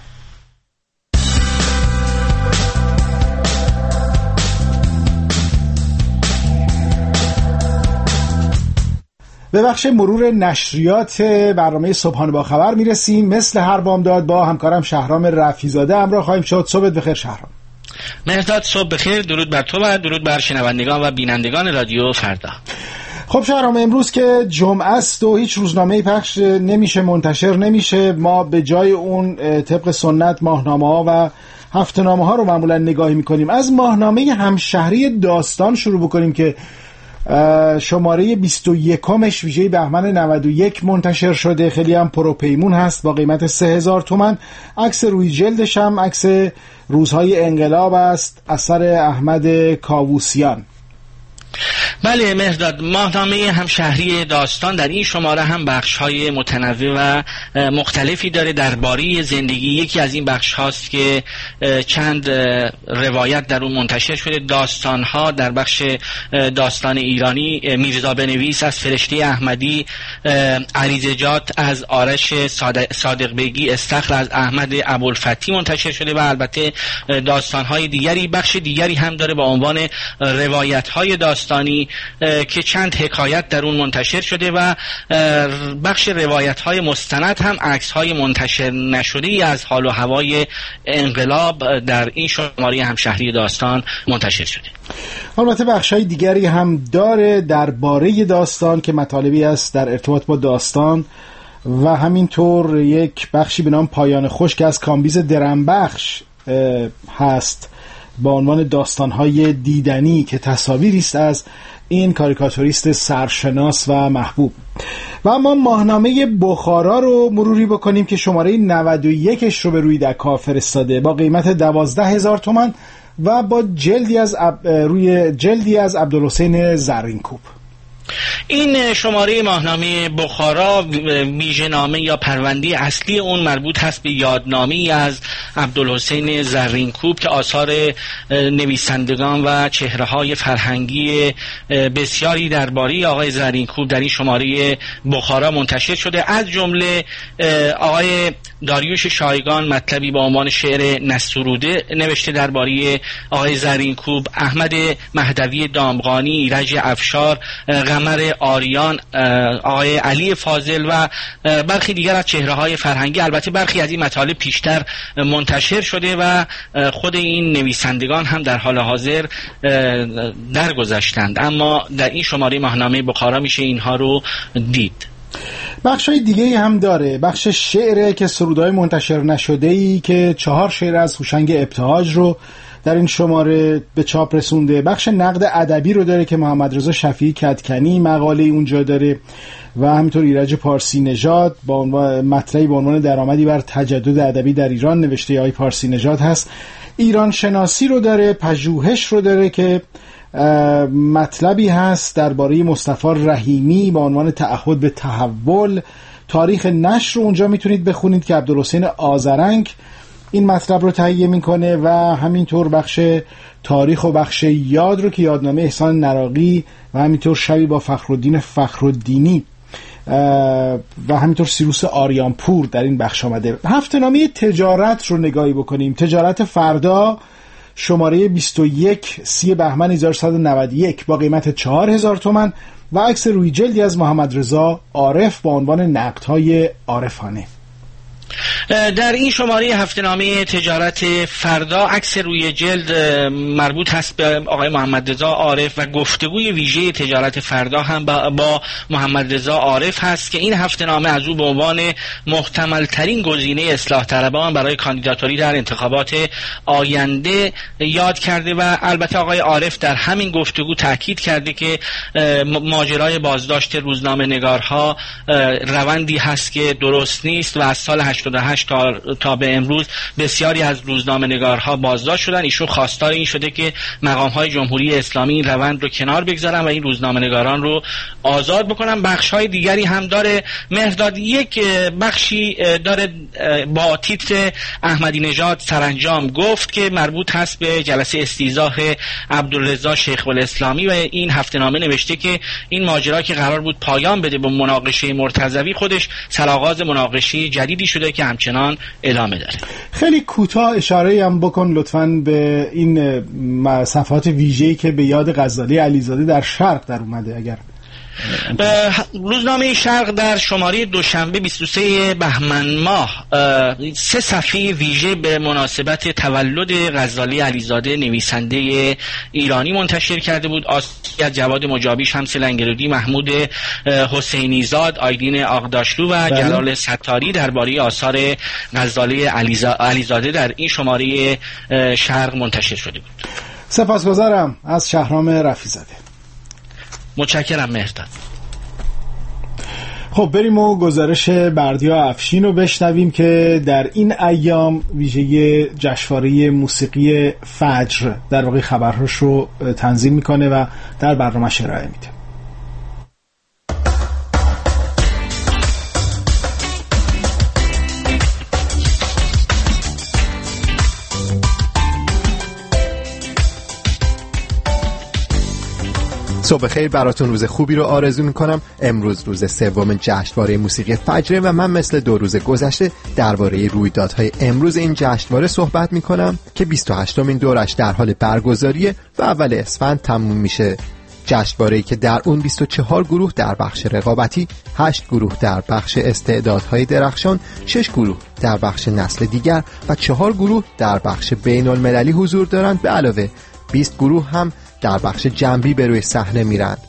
به بخش مرور نشریات برنامه صبحانه با خبر میرسیم. مثل هر بامداد با همکارم شهرام رفیزاده همراه خواهیم شد. صبحت بخیر شهرام. مهرداد صبح بخیر. درود بر تو و درود بر شنوندگان و بینندگان رادیو فردا. خب شهرام، امروز که جمعه است و هیچ روزنامه‌ای پخش نمیشه، منتشر نمیشه، ما به جای اون طبق سنت ماهنامه ها و هفته‌نامه ها رو معمولا نگاهی میکنیم. از ماهنامه همشهری داستان شروع بکنیم که شماره بیست و یکمش ویژه بهمن نود و یک منتشر شده. خیلی هم پروپیمون هست با قیمت سه هزار تومان. عکس روی جلدش هم عکس روزهای انقلاب است، اثر احمد کاووسیان. بله مهرداد، ماهنامه همشهری داستان در این شماره هم بخش‌های متنوع و مختلفی داره درباره زندگی. یکی از این بخش هاست که چند روایت در اون منتشر شده. داستان‌ها در بخش داستان ایرانی، میرزا بنویس از فرشته احمدی، علیزجات از آرش صادق بیگی، استخر از احمد ابوالفتی منتشر شده و البته داستان‌های دیگری. بخش دیگری هم داره با عنوان روایت‌های داستانی که چند حکایت در اون منتشر شده و بخش روایت‌های مستند هم عکس‌های منتشر نشده از حال و هوای انقلاب در این شماره همشهری داستان منتشر شده. البته بخش‌های دیگری هم داره درباره داستان که مطالبی است در ارتباط با داستان و همینطور یک بخشی به نام پایان خوش که از کامبیز درنبخش هست با عنوان داستان‌های دیدنی که تصاویری است از این کاریکاتوریست سرشناس و محبوب. و اما ماهنامه بخارا رو مروری بکنیم که شماره نود و یکش رو به روی دکا فرستاده با قیمت دوازده هزار تومان و با جلدی از عب... روی جلدی از عبدالحسین زرینکوب. این شماره ماهنامه بخارا ویژه‌نامه یا پرونده اصلی اون مربوط هست به یادنامه‌ای از عبدالحسین زرینکوب که آثار نویسندگان و چهره‌های فرهنگی بسیاری درباره آقای زرینکوب در این شماره بخارا منتشر شده. از جمله آقای داریوش شایگان مطلبی با عنوان شعر نستروده نوشته درباره آقای زرینکوب، احمد مهدوی دامغانی، ایرج افشار، قمر آریان، آقای علی فاضل و برخی دیگر از چهره‌های فرهنگی. البته برخی از این مطالب پیشتر منتشر شده و خود این نویسندگان هم در حال حاضر درگذشتند، اما در این شماره ماهنامه بخارا میشه اینها رو دید. بخشای دیگه هم داره. بخش شعره که سرودهای منتشر نشده‌ای که چهار شعر از هوشنگ ابتهاج رو در این شماره به چاپ رسونده. بخش نقد ادبی رو داره که محمد رضا شفیعی کدکنی مقاله اونجا داره و همینطور ایرج پارسی نژاد با عنوان مطلبی با عنوان درآمدی بر تجدد ادبی در ایران نوشته آقای پارسی نژاد هست. ایران شناسی رو داره، پژوهش رو داره که مطلبی هست درباره مصطفی رحیمی با عنوان تعهد به تحول. تاریخ نشر رو اونجا میتونید بخونید که عبدالحسین آذرنگ این مطلب رو تهیه میکنه و همینطور بخش تاریخ و بخش یاد رو که یادنامه احسان نراقی و همینطور شبی با فخرالدین فخرالدینی و همینطور سیروس آریانپور در این بخش آمده. هفته‌نامه تجارت رو نگاهی بکنیم. تجارت فردا شماره بیست و یک سی بهمن هزار و سیصد و نود و یک با قیمت چهار هزار تومان و عکس روی جلدی از محمد رضا عارف با عنوان نقدهای عارفانه. در این شماره هفته‌نامه تجارت فردا عکس روی جلد مربوط هست به آقای محمد رضا عارف و گفتگوی ویژه تجارت فردا هم با محمد رضا عارف هست که این هفته‌نامه از او به عنوان محتمل ترین گزینه اصلاح طلبان برای کاندیداتوری در انتخابات آینده یاد کرده و البته آقای عارف در همین گفتگو تاکید کرده که ماجرای بازداشت روزنامه نگارها روندی هست که درست نیست و از سال هشتاد و هشت تا, تا به امروز بسیاری از روزنامه نگارها بازداشت شدن. ایشون خواستار این شده که مقام‌های جمهوری اسلامی این روند رو کنار بگذارن و این روزنامه نگاران رو آزاد بکنن. بخش‌های دیگری هم داره. مهرداد یک بخشی داره با تیتر احمدی نژاد سرانجام گفت که مربوط هست به جلسه استیضاح عبدالرضا شیخ الاسلامی و این هفته‌نامه نوشته که این ماجرا که قرار بود پایان بده به مناقشه مرتضوی خودش سرآغاز مناقشه جدیدی شده که همچنان ادامه داره. خیلی کوتاه اشاره هم بکن لطفاً به این صفحات ویژه‌ای که به یاد غزالی علیزاده در شرق در اومده. اگر روزنامه شرق در شماره دوشنبه بیست و سه بهمن ماه سه صفحه ویژه به مناسبت تولد غزالی علیزاده نویسنده ایرانی منتشر کرده بود. آثاری از جواد مجابی، شمس لنگرودی، محمود حسینی زاد، آیدین آقداشلو و جلال ستاری درباره آثار غزالی علیزاده در این شماره شرق منتشر شده بود. سپاسگزارم از شهرام رفیع‌زاده. متشکرم مهرداد. خب بریم و گزارش بردیا افشین رو بشنویم که در این ایام ویژه جشنواره موسیقی فجر در واقع خبرهاش رو تنظیم میکنه و در برنامه‌اش ارائه میده. صبح خیر براتون، روز خوبی رو آرزو میکنم. امروز روز سوم جشنواره موسیقی فجر و من مثل دو روز گذشته درباره رویدادهای امروز این جشنواره صحبت میکنم که بیست و هشتمین دورش در حال برگزاریه و اول اسفند تموم میشه. جشنواره‌ای که در اون بیست و چهار گروه در بخش رقابتی، هشت گروه در بخش استعدادهای درخشان، شش گروه در بخش نسل دیگر و چهار گروه در بخش بین المللی حضور دارند. به علاوه بیست گروه هم در بخش جنبی به روی صحنه میرند.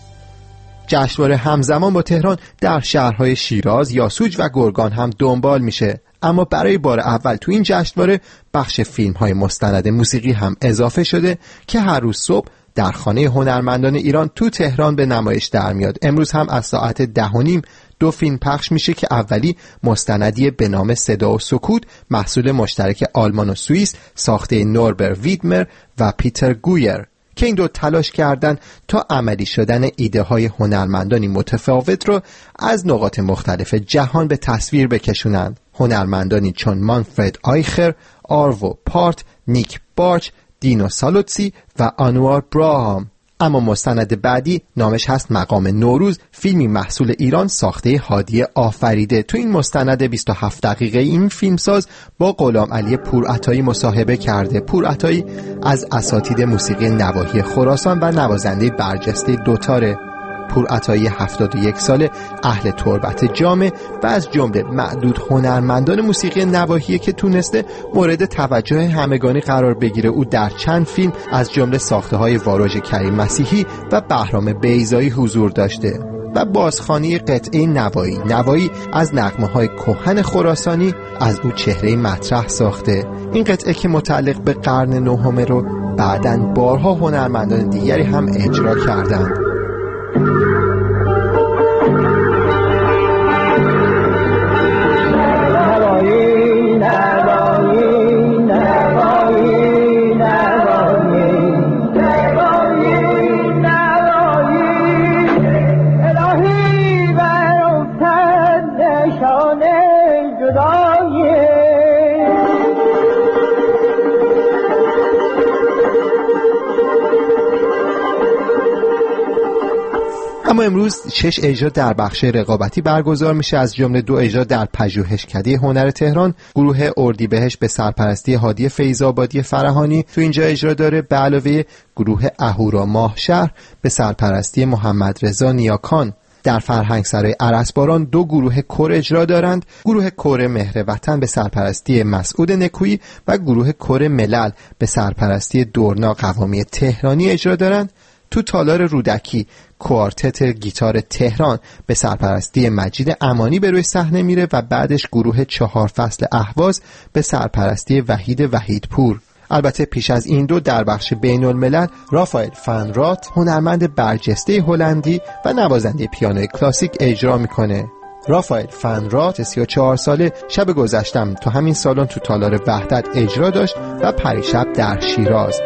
جشنواره همزمان با تهران در شهرهای شیراز، یاسوج و گرگان هم دنبال میشه. اما برای بار اول تو این جشنواره بخش فیلم‌های مستند موسیقی هم اضافه شده که هر روز صبح در خانه هنرمندان ایران تو تهران به نمایش در میاد. امروز هم از ساعت ده و نیم دو فیلم پخش میشه که اولی مستندی به نام صدا و سکوت، محصول مشترک آلمان و سوئیس، ساخته نوربر ویدمر و پیتر گویر، که این دو تلاش کردن تا عملی شدن ایده های هنرمندانی متفاوت رو از نقاط مختلف جهان به تصویر بکشونند. هنرمندانی چون مانفرد آیخر، آرو پارت، نیک بارچ، دینو سالوتسی و آنوار براهام. اما مستند بعدی نامش هست مقام نوروز، فیلمی محصول ایران ساخته هادی آفریده. تو این مستند بیست و هفت دقیقه این فیلمساز با غلام علی پورعطایی مصاحبه کرده. پورعطایی از اساتید موسیقی نواحی خراسان و نوازنده برجسته دوتاره. پورعطایی هفتاد و یک ساله، اهل تربت جامه و از جمله معدود هنرمندان موسیقی نواحی که تونسته مورد توجه همگانی قرار بگیره. او در چند فیلم از جمله ساخته‌های واروژ کریم مسیحی و بهرام بیضایی حضور داشته. و بازخوانی قطعه نوایی نوایی از نغمه‌های کهن خراسانی از او چهره مطرح ساخته. این قطعه که متعلق به قرن نهم رو بعداً بارها هنرمندان دیگری هم اجرا کردند. اما امروز شش اجرا در بخش رقابتی برگزار میشه، از جمله دو اجرا در پژوهشکده هنر تهران. گروه اردیبهشت به سرپرستی هادی فیض‌آبادی فرهانی تو اینجا اجرا داره، به علاوه گروه اهورا ماهشهر به سرپرستی محمد رضا نیاکان. در فرهنگسرای ارسباران دو گروه کور اجرا دارند، گروه کور مهر وطن به سرپرستی مسعود نکویی و گروه کور ملل به سرپرستی دورنا قوامی تهرانی اجرا دارند. تو تالار رودکی کوارتت گیتار تهران به سرپرستی مجید امانی به روی صحنه میره و بعدش گروه چهار فصل اهواز به سرپرستی وحید وحیدپور. البته پیش از این دو در بخش بین الملل رافائل فن رات هنرمند برجسته هلندی و نوازنده پیانوی کلاسیک اجرا میکنه. رافائل فن رات سی و چهار ساله شب گذشتم تو همین سالن تو تالار وحدت اجرا داشت و پریشب در شیراز.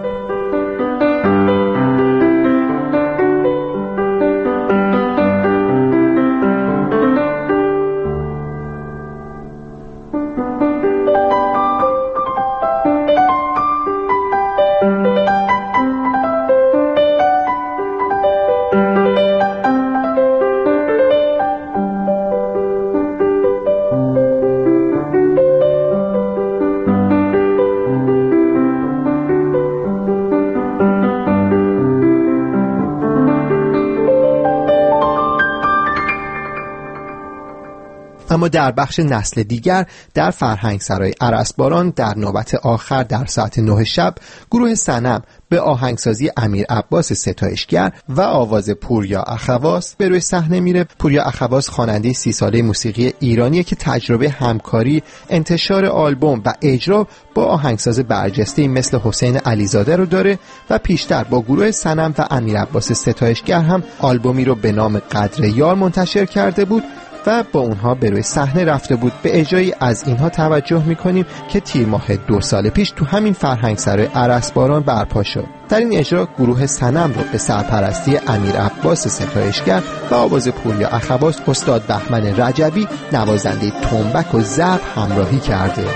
اما در بخش نسل دیگر در فرهنگسرای ارسباران در نوبت آخر در ساعت نه شب گروه صنم به آهنگسازی امیر عباس ستایشگر و آواز پوریا اخواس به روی صحنه میره. پوریا اخواس خواننده سی ساله موسیقی ایرانیه که تجربه همکاری، انتشار آلبوم و اجرا با آهنگساز برجسته مثل حسین علیزاده رو داره و پیشتر با گروه صنم و امیر عباس ستایشگر هم آلبومی رو به نام قدر یار منتشر کرده بود و با اونها به روی صحنه رفته بود. به اجرایی از اینها توجه میکنیم که تیر ماه دو سال پیش تو همین فرهنگسرای ارسباران برپا شد. در این اجرا گروه صنم رو به سرپرستی امیر عباس ستایشگر و آواز پوریا اخواس استاد بهمن رجبی نوازنده تنبک و ضرب همراهی کرده.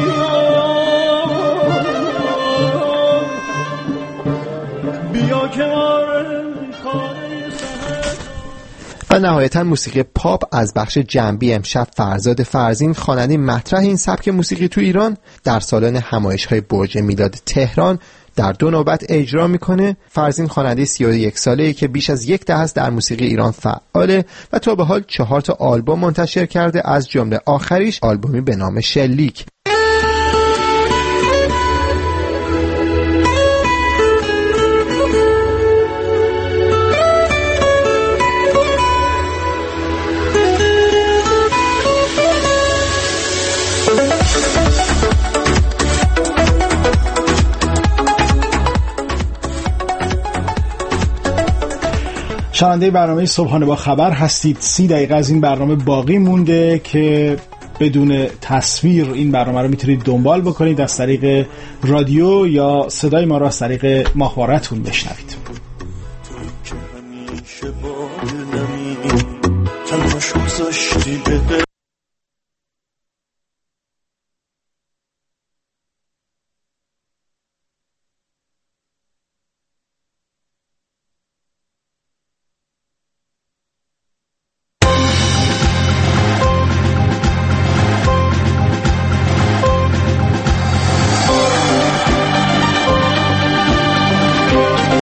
بیا که و نهایتا موسیقی پاپ از بخش جنبی امشب فرزاد فرزین، خواننده مطرح این سبک موسیقی تو ایران، در سالن همایش‌های برج میلاد تهران در دو نوبت اجرا میکنه. فرزین خواننده سی و یک ساله‌ای که بیش از یک دهه در موسیقی ایران فعاله و تا به حال چهار تا آلبوم منتشر کرده، از جمله آخریش آلبومی به نام شلیک. شنونده برنامه صبحانه با خبر هستید. سی دقیقه از این برنامه باقی مونده که بدون تصویر این برنامه رو میتونید دنبال بکنید، از طریق رادیو یا صدای ما را از طریق ماهواره‌تون بشنوید.